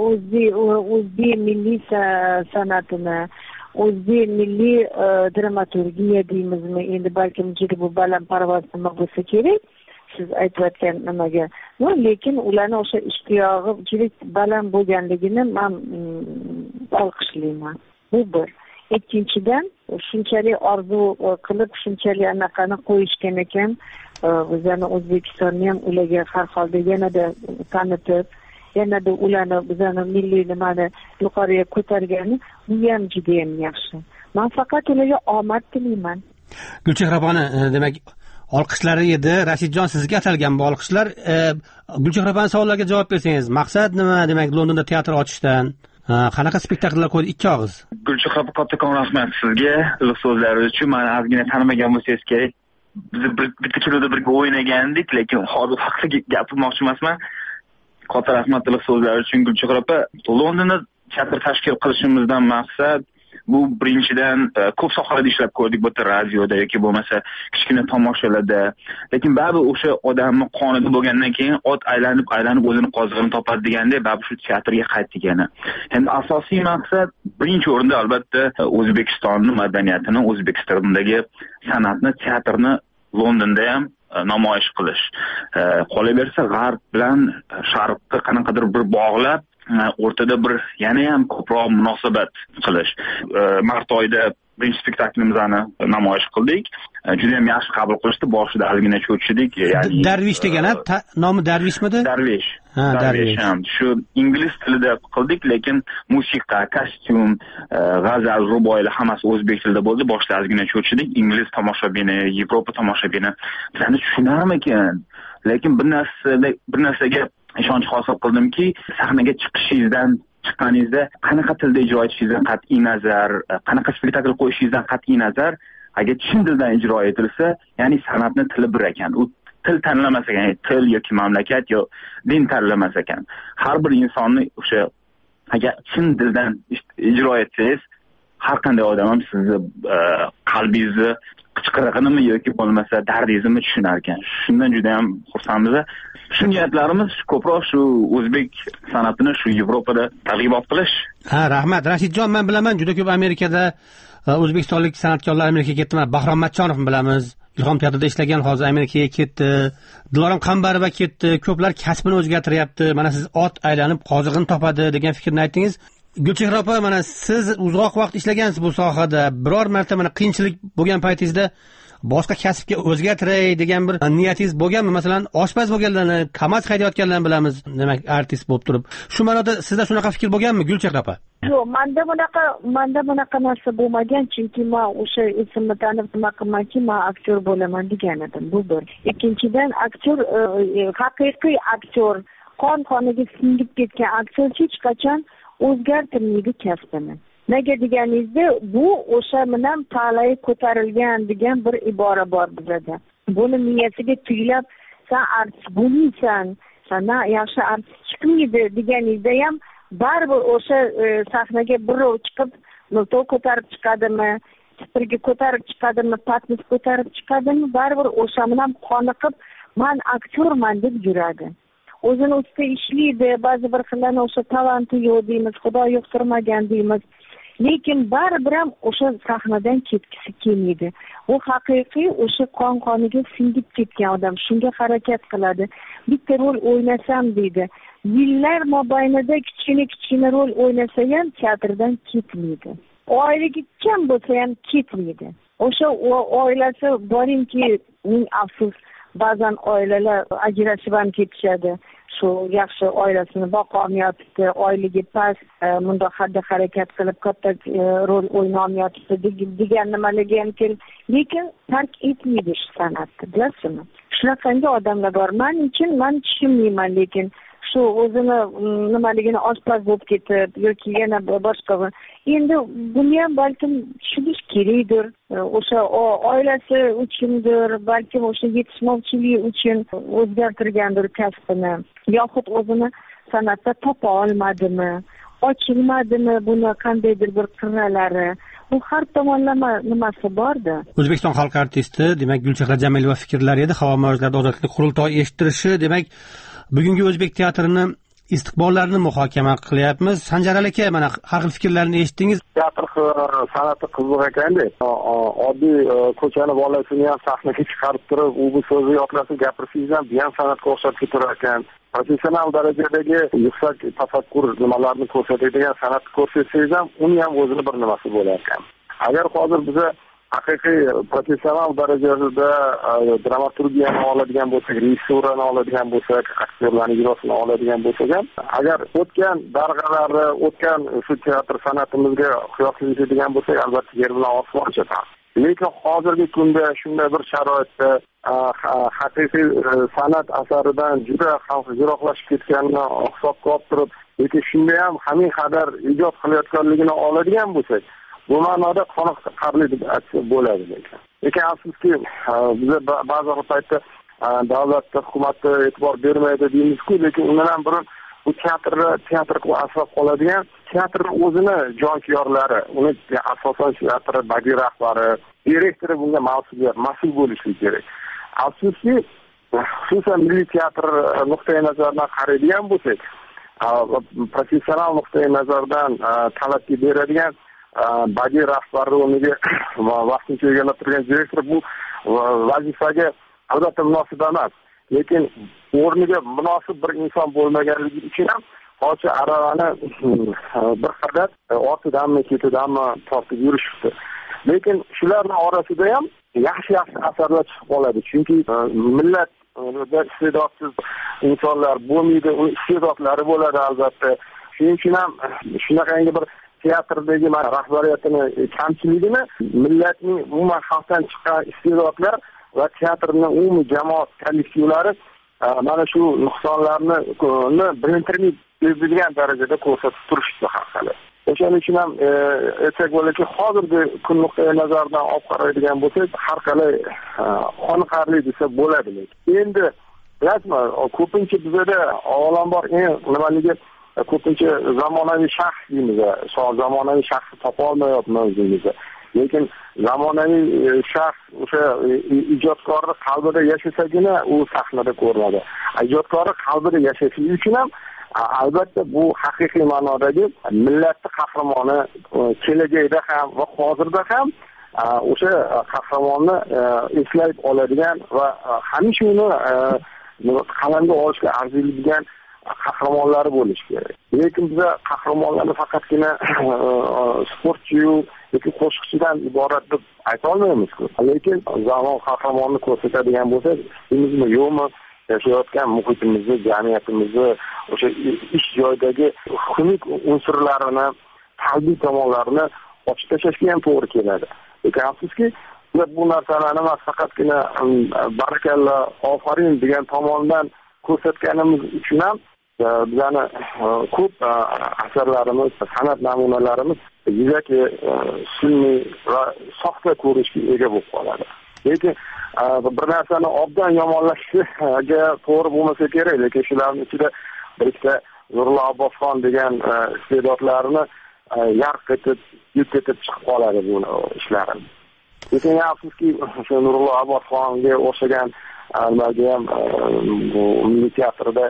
o'zbek milliy san'atini, o'zbek milliy dramaturgiya deymizmi, endi balkim juda bu balandparvoz nima bo'lsa kerak siz aytayotgan nimaga, lekin ularni o'sha ishtiyog'i juda baland bo'lganligini men olqishlayman. Bu bir. Ikkinchidan, shunchalik orzu qilib, shunchalik anaqani qo'yishgan ekan, bizlarni O'zbekistonni ham ularga har holda yanada tanitib, yanada ularni bizlarni milliy nimani yuqoriga ko'targani, bu ham juda ham yaxshi. Men faqat ularga omad tilayman.
Gulchehra opani, demak, olqishlari edi. Rashidjon, sizga atalgan bu olqishlar. Gulchehra opani savollariga javob bersangiz, maqsad nima? Demak, Londonda teatr ochishdan qanaqa spektakllar qo'ydi? Ikki og'iz.
Gulchehra opa, kattakon rahmat sizga iliq so'zlaringiz uchun. Meni ozgina tanimagan bo'lsangiz kerak. Biz bitta kinoda birga o'ynagandik, lekin hozir haqida gapirmoqchi emasman. Katta rahmat iliq so'zlaringiz uchun Gulchehra opa. Londonda teatr tashkil qilishimizdan maqsad bu birinchidan ko'p sohalarda ishlab ko'rdik, bu radioda yoki bo'lmasa kichkina tomoshalarda. Lekin baribir o'sha odamning qonida bo'lgandan keyin ot aylanib o'zini qozig'ini topadi deganda, baribir shu teatrga qaytgani. Endi asosiy maqsad birinchi o'rinda albatta O'zbekistonning madaniyatini, O'zbekistondagi san'atni, teatrni Londonda ham namoyish qilish. Qolaversa g'arb bilan sharqni qanaqadir bir bog'lab, o'rtada bir yana ham ko'proq munosabat qilish. Mart oyida birinchi spektaklimizni namoyish qildik. Juda ham yaxshi qabul qilishdi. Boshida algina cho'chidik.
Ya'ni Darvish degan, nomi Darvishmidi?
Darvish. Shu ingliz tilida qildik, lekin musiqa, kostyum, g'azal, ruboiylar hammasi o'zbek tilida bo'ldi. Boshida algina cho'chidik. Ingliz tomoshabini, Yevropa tomoshabini bizani tushunarmikan? Lekin bir narsaga ishonch hosil qildimki, sahnaga chiqqaningizda qanaqa tilda ijro etishingizdan qat'iy nazar, qanaqa spektakl qo'yishingizdan qat'iy nazar, agar chin dildan ijro etilsa, ya'ni san'atning tili bir ekan. U til tanlamas ekan, ya'ni til yoki mamlakat yo din tanlamas ekan. Har bir insonni o'sha agar chin dildan ijro etsangiz, har qanday odam ham sizni qalbingizni qichqirig'ini yoki bo'lmasa dardingizni tushunar ekan. Shundan juda ham xursandmiz. Shu niyatlarimiz ko'proq shu o'zbek san'atini shu Yevropada targ'ibot qilish.
Rahmat. Rashidjon, men bilaman, juda ko'p Amerikada o'zbekistonlik san'atkorlar Amerikaga ketdilar. Bahrom Matchonovni bilamiz. Ilhom teatrida ishlagan, hozir Amerikaga ketdi. Dilorom Qambarova ketdi. Ko'plar kasbini o'zgartiryapti. Mana siz ot aylanib qozig'ini topadi degan fikrni aytdingiz. Gulchehra opa, mana siz uzoq vaqt ishlagansiz bu sohada. Biror marta mana qiyinchilik bo'lgan paytingizda boshqa kasbga o'zgartiray degan bir niyatingiz bo'lganmi? Masalan, oshpaz bo'lganlarni, KAMAZ haydayotganlarni bilamiz, demak, artist bo'lib turib. Shu ma'noda sizda shunaqa fikr bo'lganmi, Gulchehra opa?
Yo'q, menda bunaqa narsa bo'lmagan, chunki men o'sha ismni tanib nima qilmanki, men aktyor bo'laman degan edim. Bu bir. Ikkinchidan, aktyor haqiqiy aktyor, qon-qoniga singib ketgan aktyor hech qachon o'zgartirmaydi kasbini. Nega deganingizda, bu o'sha bilan talay ko'tarilgan degan bir ibora bor bizda. Buni miyasiga tuylab, sen artist bo'lmaysan, sandan yaxshi artist chiqmaydi deganingizda ham baribir o'sha sahnaga birov chiqib, miltoq ko'tarib chiqadimi, tipirga ko'tarib chiqadimi, patnis ko'tarib chiqadimi, baribir o'sha bilan qoniqib, men aktyorman deb yuradi. O'zini ustida ishlaydi, ba'zi bir xillarni o'sha talanti yo'q deymiz, xudo yo'qtirmagan deymiz. Lekin baribir ham o'sha sahnadan ketgisi kelmaydi. U haqiqiy o'sha qon-qoniga singib ketgan odam, shunga harakat qiladi. Bitta rol o'ynasam deydi. Yillar mobaynida kichkina rol o'ynasa ham teatrdan ketmaydi. Oilaga kam bo'lsa ham ketmaydi. O'sha oilasi boringki, ming afsus, ba'zan oilalar ajrashib ham ketishadi. Shu yaxshi oilasini boqolmayotibdi, oyligi past, bundoq harakat qilib katta rol o'ynolmayotibdi degan nimalarga ham lekin tark etmaydi shu san'atni, bilasizmi? shunaqangi odamlar bor. Men tushunmayman, lekin shu o'zini nimaligini oshpaz bo'lib ketib yoki yana boshqa. Endi buni ham balkim tushunish kerakdir. O'sha oilasi uchundir, balkim o'sha yetishmovchiligi uchun o'zgartirgandir kasbini, yoxud o'zini san'atda topa olmadimi, ochilmadimi buni qandaydir bir qirralari. Bu har tomonlama nimasi bordi.
O'zbekiston xalq artisti, demak, Gulchehra Jamilova fikrlari edi, havo mavjlarida ozodlik qurultoyi eshittirishi, demak, bugungi o'zbek teatrini istiqbollarini muhokama qilyapmiz. Sanjar aka, mana har xil fikrlarni eshitdingiz.
Teatr san'ati qiziq ekanda, oddiy ko'chani bolasini ham sahnaga chiqarib turib, u bu so'zni yodlashni gapirsangiz ham bu ham san'atga o'xshab ketarar ekan. Professional darajadagi yuksak tafakkur nimalarni ko'rsatadigan san'atni ko'rsatsangiz ham uni ham o'zini bir nimasi bo'lar ekan. Agar hozir biza haqiqiy professional darajada dramaturgiyani oladigan bo'lsak, rejissyorani oladigan bo'lsak, aktyorlarning ijrosini oladigan bo'lsak ham, agar o'tgan darg'alari, o'tgan shu teatr san'atimizga qiyoslaydigan bo'lsak, albatta yer bilan osmon chiqadi. Lekin hozirgi kunda shunday bir sharoitda haqiqiy san'at asaridan juda yiroqlashib ketganini hisobga olib turib, lekin shunda ham hamma qadar ijod qilayotganligini oladigan bo'lsak, bu ma'noda qoniqarli deb aytsa bo'ladi. Lekin afsuski biz ba'zi paytda davlatda hukumatda e'tibor bermaydi deymiz-ku, lekin undan ham burun bu teatrga asrab qoladigan teatrning o'zini jonkiyorlari, uni asosan teatr badiiy rahbari, direktori bunga mas'ul bo'lishi kerak. Afsuski, xususan milliy teatr nuqtai nazaridan qaraydigan bo'lsak, professional nuqtai nazardan talabga beradigan badiiy rahbar o'rniga vaqtincha egallab turgan direktor bu vazifaga albatta munosib emas. Lekin o'rniga munosib bir inson bo'lmaganligi uchun ham hozir aravani bir qadar ortidanmi ketidanmi tortib yurishibdi. Lekin shularning orasida ham yaxshi asarlar chiqib qoladi. Chunki millatda iste'dodsiz insonlar bo'lmaydi, uning iste'dodlari bo'ladi albatta. Shuning uchun ham shunaqangi bir teatrdagi rahbariyatini kamchiligini, millatning umuman xalqdan chiqqan iste'dodlar va teatrning umumiy jamoat kollektivlari mana shu nuqsonlarni bilintirmay ezilgan darajada ko'rsatib turishdi har qalay. O'shaning uchun ham aytsak bo'ladi, hozirgi kun nuqtai nazaridan olib qaraydigan bo'lsak, har qalay qoniqarli desa bo'ladi. Endi bilasizmi, ko'pincha bizda avvalambor nimaligi ko'pincha zamonaviy shaxs deymiz, zamonaviy shaxsni topa olmayapmiz deymiz. Lekin zamonaviy shaxs o'sha ijodkorning qalbida yashasagina u sahnada ko'rinadi. Ijodkorning qalbida yashashi uchun ham albatta bu haqiqiy ma'nodagi millatning qahramoni kelajakda ham va hozirda ham o'sha qahramonni eslayib oladigan va hamisha uni qalamga olishga arziydigan qahramonlari bo'lishi kerak. Lekin biz qahramonlarni faqatgina sportchi yoki qo'shiqchidan iborat deb ayta olmaymiz-ku. Lekin zamon qahramonini ko'rsatadigan bo'lsak, bizmi yo'qmi, yashayotgan muhitimizni, jamiyatimizni, o'sha ish joyidagi xunuk unsurlarini, salbiy tomonlarini ochib tashlashga ham to'g'ri keladi. Lekin afsuski, bu narsalarni faqatgina barakalla, ofarin degan tomondan ko'rsatganimiz uchun ham bizani ko'p asarlarimiz, san'at namunalarimiz yuzaki sun'iy va soxta ko'rinishga ega bo'lib qoladi. Lekin bir narsani obdan yomonlashga to'g'ri bo'lmasa kerak, lekin shularning ichida bir ikkita Nurullo Abbosxon degan iste'dodlarni yarq etib, yut etib chiqib qoladi bu ishlari. Lekin afsuski, o'sha Nurullo Abbosxonga o'xshagan nimaga ham milliy teatrda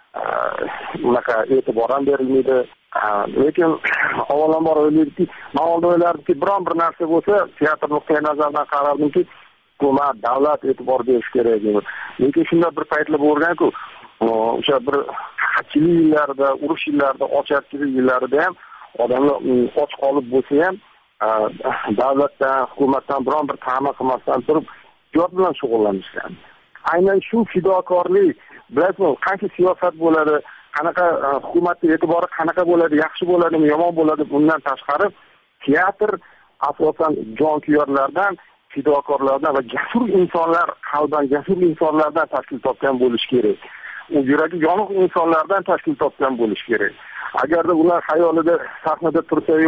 unaqa e'tibor ham berilmaydi. Lekin avvalambor o'ylaydiki, men oldin o'ylardimki, biron bir narsa bo'lsa, teatr nuqtai nazaridan qarardimki, hukumat, davlat e'tibor berish kerak deydi. Lekin shunda bir paytlar bo'lgan-ku, o'sha bir qachilik yillarda, urush yillarida, ocharchilik yillarida ham odamlar och qolib bo'lsa ham davlatdan, hukumatdan biron bir ta'min qilmasdan turib, ijod bilan shug'ullanishgan. Aynan shu fidokorlik, bilasizmi, qancha siyosat bo'ladi, qanaqa hukumatning e'tibori qanaqa bo'ladi, yaxshi bo'ladimi, yomon bo'ladi, bundan tashqari teatr asosan jonkiyorlardan fidokorlardan va jasur insonlar, qalban jasur insonlardan tashkil topgan bo'lishi kerak. U yuragi yoniq insonlardan tashkil topgan bo'lishi kerak. Agarda ular xayolida sahnada tursa-yu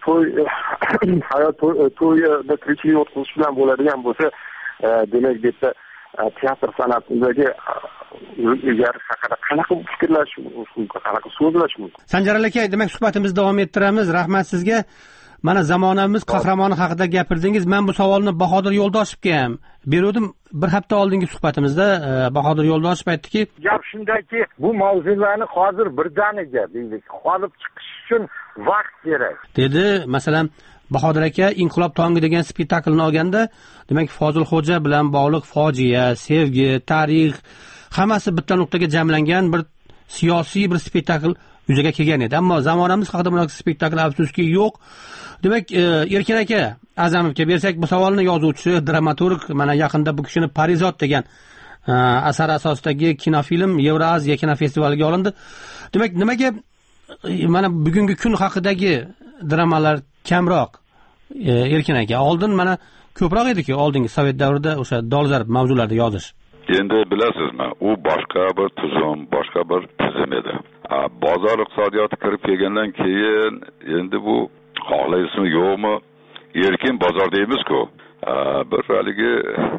hayot to'yida tiriklik o'tkazish bilan bo'ladigan bo'lsa, demak bu yerda teatr san'atidagi o'zgarish haqida qanaqa fikrlash mumkin, qanaqa so'zlash mumkin?
Sanjar aka, demak suhbatimizni davom ettiramiz. Rahmat sizga. Mana zamonamiz qahramoni haqida gapirdingiz. Men bu savolni Bahodir Yo'ldoshevga ham berdim. Bir hafta oldingi suhbatimizda Bahodir Yo'ldoshev aytdiki,
gap shundaki, bu mavzularni hozir birdaniga deylik, olib chiqish uchun vaqt kerak.
Dedi, masalan, Bahodir aka Inqilob tongi degan spektaklni olganda, demak Fozilxo'ja bilan bog'liq fojia, sevgi, tarix hammasi bitta nuqtaga jamlangan bir siyosiy bir spektakl yuzaga kelgan edi. Ammo zamonamiz haqida bunaqa spektakl afsuski yo'q. Demak, Erkin aka Azamovga bersak, bu savolni yozuvchi, dramaturg, mana yaqinda bu kishini Parizod degan asar asosidagi kinofilm Yevroaziya kinofestivaliga olindi. Demak, nimaga mana bugungi kun haqidagi dramalar kamroq? Erkin aka, oldin mana ko'proq edi-ku, oldingi Sovet davrida o'sha dolzarb mavzularda yozish.
Endi bilasizmi, u boshqa bir tuzum, boshqa bir tizim edi. Bozor iqtisodiyoti kirib kelgandan keyin endi bu xohlaysizmi yo'qmi, erkin bozor deymiz-ku. Bir haligi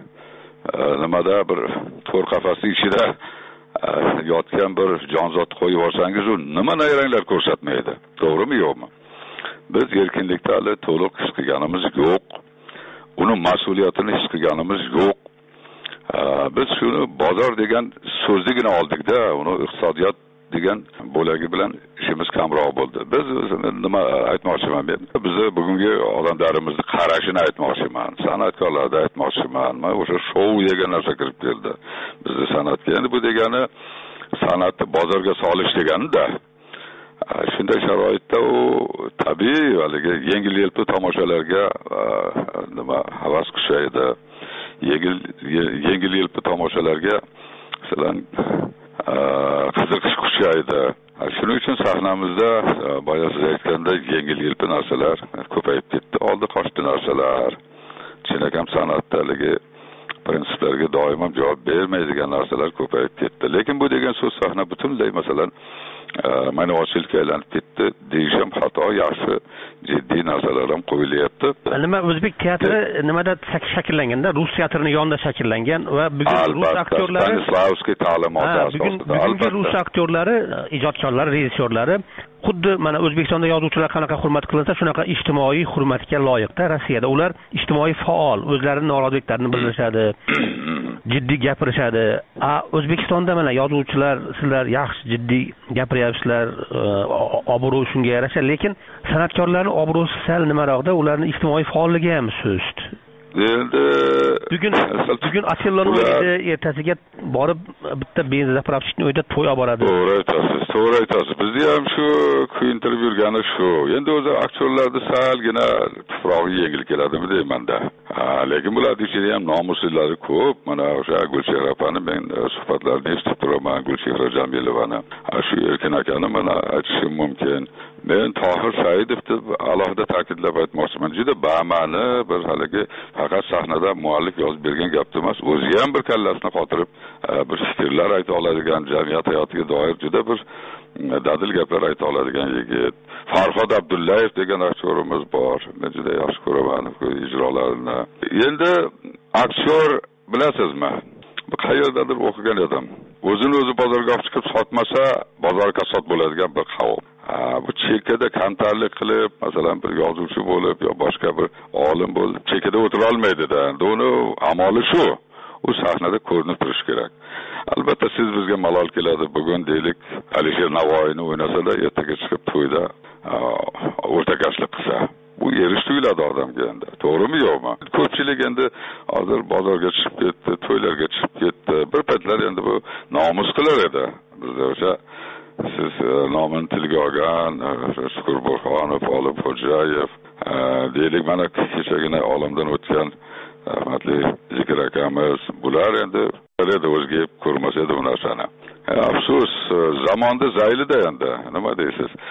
nimada bir to'r qafasning ichida yotgan bir jonzot qo'yib olsangiz, u nima nayranglar ko'rsatmaydi. To'g'rimi yo'qmi? Biz erkinlikda hali to'liq his qilganimiz yo'q. Uni mas'uliyatini his qilganimiz yo'q. Biz shuni bozor degan so'zligini oldikda, uni iqtisodiyot degan bo'lagi bilan ishimiz kamroq bo'ldi. Biz nima aytmoqchiman men? Bizni bugungi odamlarimizni qarashini aytmoqchiman, san'atkorlarni aytmoqchiman. Men o'sha shou degan narsa kirib keldi bizning san'atga. Endi bu degani san'atni bozorga solish degani-da. Shunday sharoitda u tabiiy haligi yengil-yelpi tomoshalarga nima havas qilishaydi. Yengil-yelpi tomoshalarga masalan qiziqish kuchaydi. Shuning uchun sahnamizda boya siz aytganda yengil-yelpi narsalar ko'payib ketdi. Oldi qochdi narsalar. Chinakam san'atdagi prinsiplarga doimo javob bermaydigan narsalar ko'payib ketdi. Lekin bu degan so'z sahna butunlay masalan mana ochilga aylanib ketdi deyishim xato, yaxshi jiddiy narsalar ham qo'yilyapti.
Nima o'zbek teatri nimada shakllanganda, rus teatrini yonida shakllangan va bugun rus aktyorlari
Stanislavskiy ta'limoti asosida
albatta rus aktyorlari, ijodkorlari, rejissyorlari xuddi mana O'zbekistonda yozuvchilar qanaqa hurmat qilinsa, shunaqa ijtimoiy hurmatga loyiqda. Rossiyada ular ijtimoiy faol, o'zlarining noroziliklarini bildirishadi, jiddiy gapirishadi. O'zbekistonda mana yozuvchilar, sizlar yaxshi jiddiy gapiryapsizlar, obro' shunga yarasha, lekin san'atkorlarning obro'si sal nimaroqda, ularning ijtimoiy faolligi ham sust.
Endi
bugun Atilla'ning uyida ertasiga borib bitta benzozapravchichning uyida to'y olib boradi.
To'g'ri aytasiz. Bizda ham shu kuyintirib yurgani shu. Endi o'zi aktyorlarda salgina tuproq yengil keladimi deymanda. Lekin bularning ichida ham nomuslilari ko'p. Mana o'sha Gulchehra opani men suhbatlarini eshitib turaman, Gulchehra Jamilovani. Shu Erkin akani mana aytishim mumkin. Men Tohir Saidovni alohida ta'kidlab aytmoqchiman. Juda bama'ni bir haligi faqat sahnada muallif yozib bergan gapda emas, o'zi ham bir kallasini qotirib bir fikrlar ayta oladigan, jamiyat hayotiga doir juda bir dadil gaplar ayta oladigan yigit. Farhod Abdullayev degan aktyorimiz bor. Men juda yaxshi ko'raman ijrolarini. Endi aktyor bilasizmi? Qayerdadir o'qigan edim. O'zini o'zi bozorga olib chiqib sotmasa, bozor kasod bo'ladigan bir qavm. Bu chekada kamtarlik qilib, masalan bir yozuvchi bo'lib yo boshqa bir olim bo'lib, chekada o'tira olmaydi-da. Uni amoli shu. U sahnada ko'rinib turish kerak. Albatta siz bizga malol keladi. Bugun deylik Alisher Navoiyni o'ynasada, ertaga chiqib to'yda o'rtakashlik qilsa, bu erish tuyuladi odamga endi. To'g'rimi yo'qmi? Ko'pchilik endi hozir bozorga chiqib ketdi, to'ylarga chiqib ketdi. Bir paytlar endi bu nomus qilar edi. Bizda o'sha siz nomini tilga olgan Shukur Burxonov, Olim Xo'jayev, deylik mana kechagina olamdan o'tgan rahmatli Zikr akamiz, bular endi o'zga ko'rmas edi bu narsani. Afsus, zamonda zaylida endi, nima deysiz?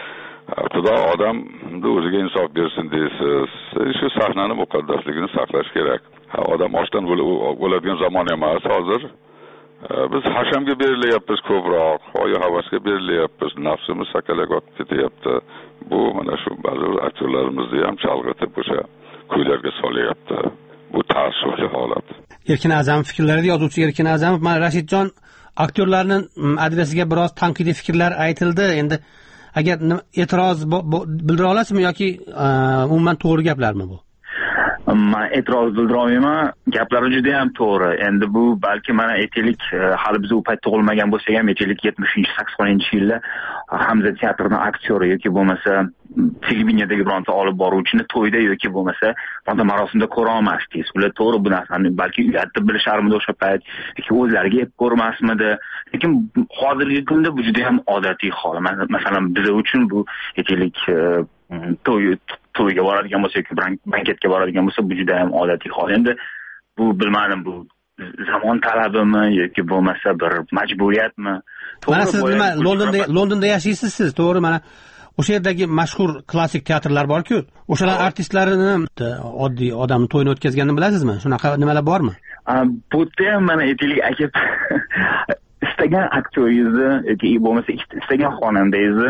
Xudo odamni o'ziga insof bersin deysiz. Shu sahnani muqaddasligini saqlash kerak. Odam ochdan o'ladigan zamon emas hozir. Biz hashamga berilyapmiz ko'proq, hoyu havasga berilyapmiz, nafsimiz sakalak otib ketyapti. Bu mana shu ba'zi aktyorlarimizni ham chalg'itib o'sha ko'ylarga solyapti. Bu ta'ssurli holat.
Erkin A'zamov fikrlarida yozuvchi Erkin A'zamov, mana Rashidjon aktyorlarning adresiga biroz tanqidiy fikrlar aytildi. Endi agar e'tiroz bildira olasizmi yoki umuman to'g'ri gaplarmi bu?
Men e'tiroz bildira olmayman. Gaplari juda ham to'g'ri. Endi bu balki mana aytaylik, hali biz u payt tug'ilmagan bo'lsak ham, aytaylik 70-80-yilda Hamza teatrining aktyori yoki bo'lmasa televideniyadagi bironta olib boruvchini to'yda yoki bo'lmasa bironta marosimda ko'ra olmasdingiz. Ular to'g'ri bu narsani balki uyatda bilisharmidi o'sha payt yoki o'zlariga ep ko'rmasmidi. Lekin hozirgi kunda bu juda ham odatiy hol. Masalan, biz uchun bu aytaylik to'yga boradigan bo'lsa yoki banketga boradigan bo'lsa bu juda ham odatiy hol. Endi bu bilmadim, bu zamon talabimi yoki bo'lmasa bir majburiyatmi?
Mana siz nima Londonda yashaysiz siz, to'g'ri? Mana o'sha yerdagi mashhur klassik teatrlar bor-ku, o'shalar artistlarini oddiy odamni to'yini o'tkazganini bilasizmi? Shunaqa nimalar bormi?
Bu yerda ham mana aytaylik, aka istagan aktyoringizni yoki bo'lmasa istagan xonandangizni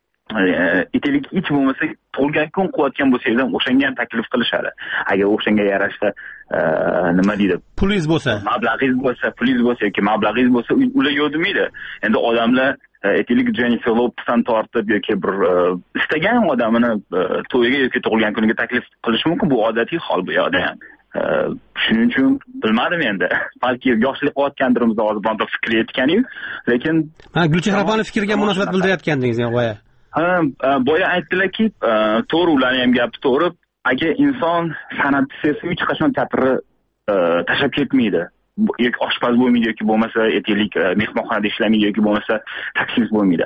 aytaylik hech bo'lmasa tug'ilgan kun qilayotgan bo'lsangiz ham o'shanga ham taklif qilishadi. Agar o'shanga yarasha nima deydi?
Pulingiz bo'lsa,
pulingiz bo'lsa yoki mablag'ingiz bo'lsa, ular yo'q demaydi. Endi odamlar aytaylik Jennifer Lopesdan tortib yoki bir istagan odamini to'yiga yoki tug'ilgan kuniga taklif qilish mumkin. Bu odatiy hol bu yerda ham. Shuning uchun bilmadim endi. Balki yoshlik qilayotgandirimiz hozir bironta fikr aytgan-yu, lekin
Gulchehra opani fikriga munosabat bildirayotgandingiz boya.
Boya aytdilarki, to'g'ri, ularning ham gapi to'g'ri. Agar inson san'atni sevsa, hech qachon teatrni tashlab ketmaydi. Yoki oshpaz bo'lmaydi yoki bo'lmasa aytaylik mehmonxonada ishlamaydi yoki bo'lmasa taksist bo'lmaydi.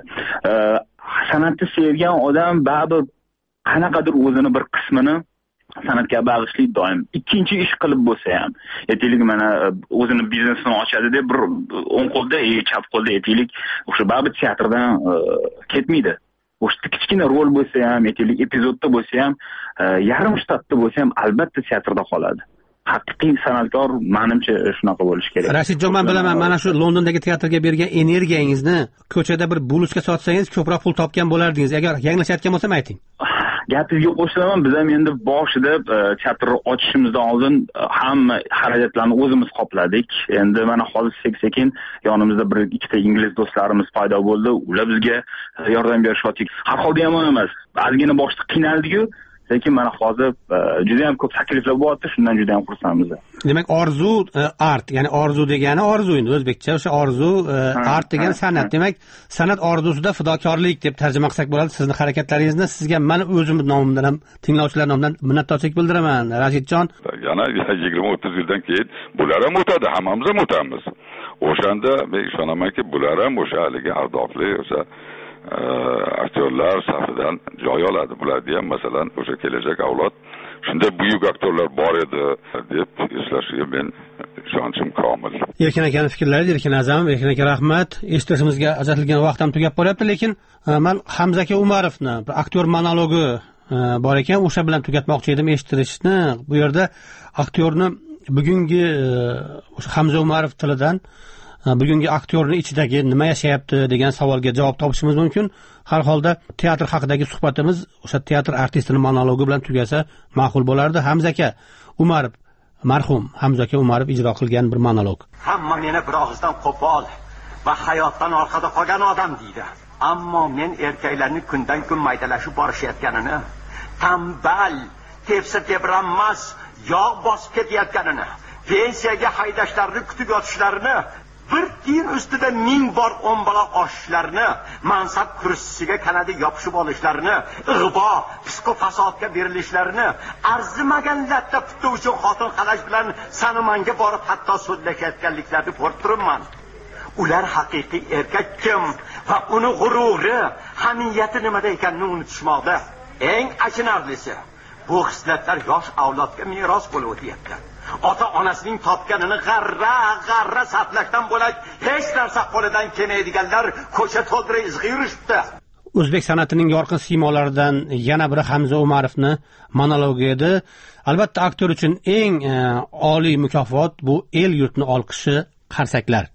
San'atni sevgan odam baribir qanaqadir o'zini bir qismini san'atga bag'ishlaydi doim. Ikkinchi ish qilib bo'lsa ham, aytaylik mana o'zini biznesini ochadi deb bir o'ng qo'lda, chap qo'lda aytaylik o'sha baribir teatrdan ketmaydi. O'sha kichkina rol bo'lsa ham, aytaylik epizodda bo'lsa ham, yarim shtatda bo'lsa ham albatta teatrda qoladi. Haqiqiy san'atkor menimcha shunaqa bo'lishi kerak.
Rashidjon, men bilaman, mana shu Londondagi teatrga bergan energiyangizni ko'chada bir bulusga sotsangiz ko'proq pul topgan bo'lardingiz. Agar yanglishayotgan bo'lsam ayting.
Gapingizga qo'shilaman. Biz ham endi boshida teatr ochishimizdan oldin hamma xarajatlarni o'zimiz qopladik. Endi mana hozir sekin yonimizda bir ikkita ingliz do'stlarimiz paydo bo'ldi. Ular bizga yordam berishyapti. Har holda yomon emas. Ozgina boshda qiynaldik-ku, lekin mana hozir juda ham ko'p takliflar bo'lyapti. Shundan juda ham xursandmiz.
Demak, orzu art, ya'ni orzu degani orzu, endi o'zbekcha o'sha orzu, art degan san'at. Demak, san'at orzusida fidokorlik deb tarjima qilsak bo'ladi. Sizning harakatlaringizni sizga men o'zim nomidan ham tinglovchilar nomidan minnatdorchilik bildiraman, Rashidjon.
Yana 20-30 yildan keyin bular ham o'tadi, hammamiz ham o'tamiz. O'shanda men ishonamanki, bular ham o'sha haligi ardoqli o'sha aktyorlar safidan joy oladi. Bularga ham masalan o'sha kelajak avlod shunday buyuk aktyorlar bor edi deb eslashiga men ishonchim komil.
Erkin akaning fikrlari, Erkin A'zamov, Erkin aka rahmat. Eshitishimizga ajratilgan vaqt ham tugab qolyapti, lekin men Hamza aka Umarovni bir aktyor monologi bor ekan, o'sha bilan tugatmoqchi edim eshittirishni. Bu yerda aktyorni bugungi o'sha Hamza Umarov tilidan bugungi aktyorning ichidagi nima yashayapti degan savolga javob topishimiz mumkin. Har holda teatr haqidagi suhbatimiz o'sha teatr artistining monologi bilan tugasa ma'qul bo'lardi. Hamza aka Umarov, marhum Hamza aka Umarov ijro qilgan bir monolog.
Hamma meni bir og'izdan qo'pol va hayotdan orqada qolgan odam deydi. Ammo men erkaklarning kundan kun maydalashib borishayotganini, tambal, tepsa tebranmas, yog' bosib ketayotganini, pensiyaga haydashlarini kutib yotishlarini, bir tiyin ustida 1000 bor o'mbaloq oshishlarini, mansab kursisiga kanadi yopishib olishlarini, ig'vo, psikofasodga berilishlarini, arzimagan latta putti uchun xotin qalash bilan sanamanga borib hatto so'zlashayotganliklarini ko'rib turibman. Ular haqiqiy erkak kim va uni g'ururi, hamiyati nimada ekanini unutishmoqda. Eng achinarlisi, bu xislatlar yosh avlodga meros bo'lib o'tyapti. Ota-onasining topganini g'arra sarflashdan bo'lak hech narsa qo'lidan kelmaydiganlar ko'cha to'ldirib izg'i yurishibdi.
o'zbek san'atining yorqin siymolaridan yana biri Hamza Umarovni monologi edi. Albatta aktyor uchun eng oliy mukofot bu el yurtni olqishi, qarsaklar.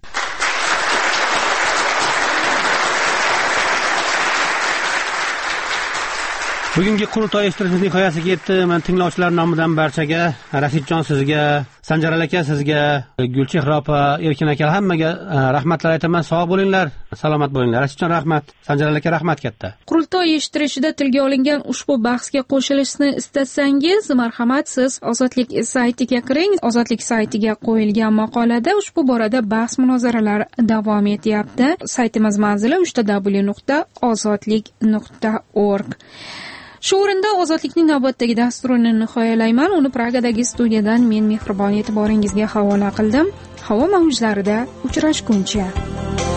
Bugungi qurultoy eshittirishimiz nihoyasiga yetdi. Men tinglovchilar nomidan barchaga, Rashidjon sizga, Sanjar aka sizga, Gulchehra opa, Erkin aka hammaga rahmatlar aytaman. Sog' bo'linglar, salomat bo'linglar. Rashidjon rahmat, Sanjar aka rahmat katta.
Qurultoy eshittirishida tilga olingan ushbu bahsga qo'shilishni istasangiz, marhamat siz Ozodlik saytiga kiring. Ozodlik saytiga qo'yilgan maqolada ushbu borada bahs munozaralar davom etyapti. Saytimiz manzili www.ozodlik.org. Shu o'rinda Ozodlikning navbatdagi dasturini nihoyalayman. Uni Pragadagi studiyadan men mehribon e'tiboringizga havola qildim. Havo mavjlarida uchrashguncha.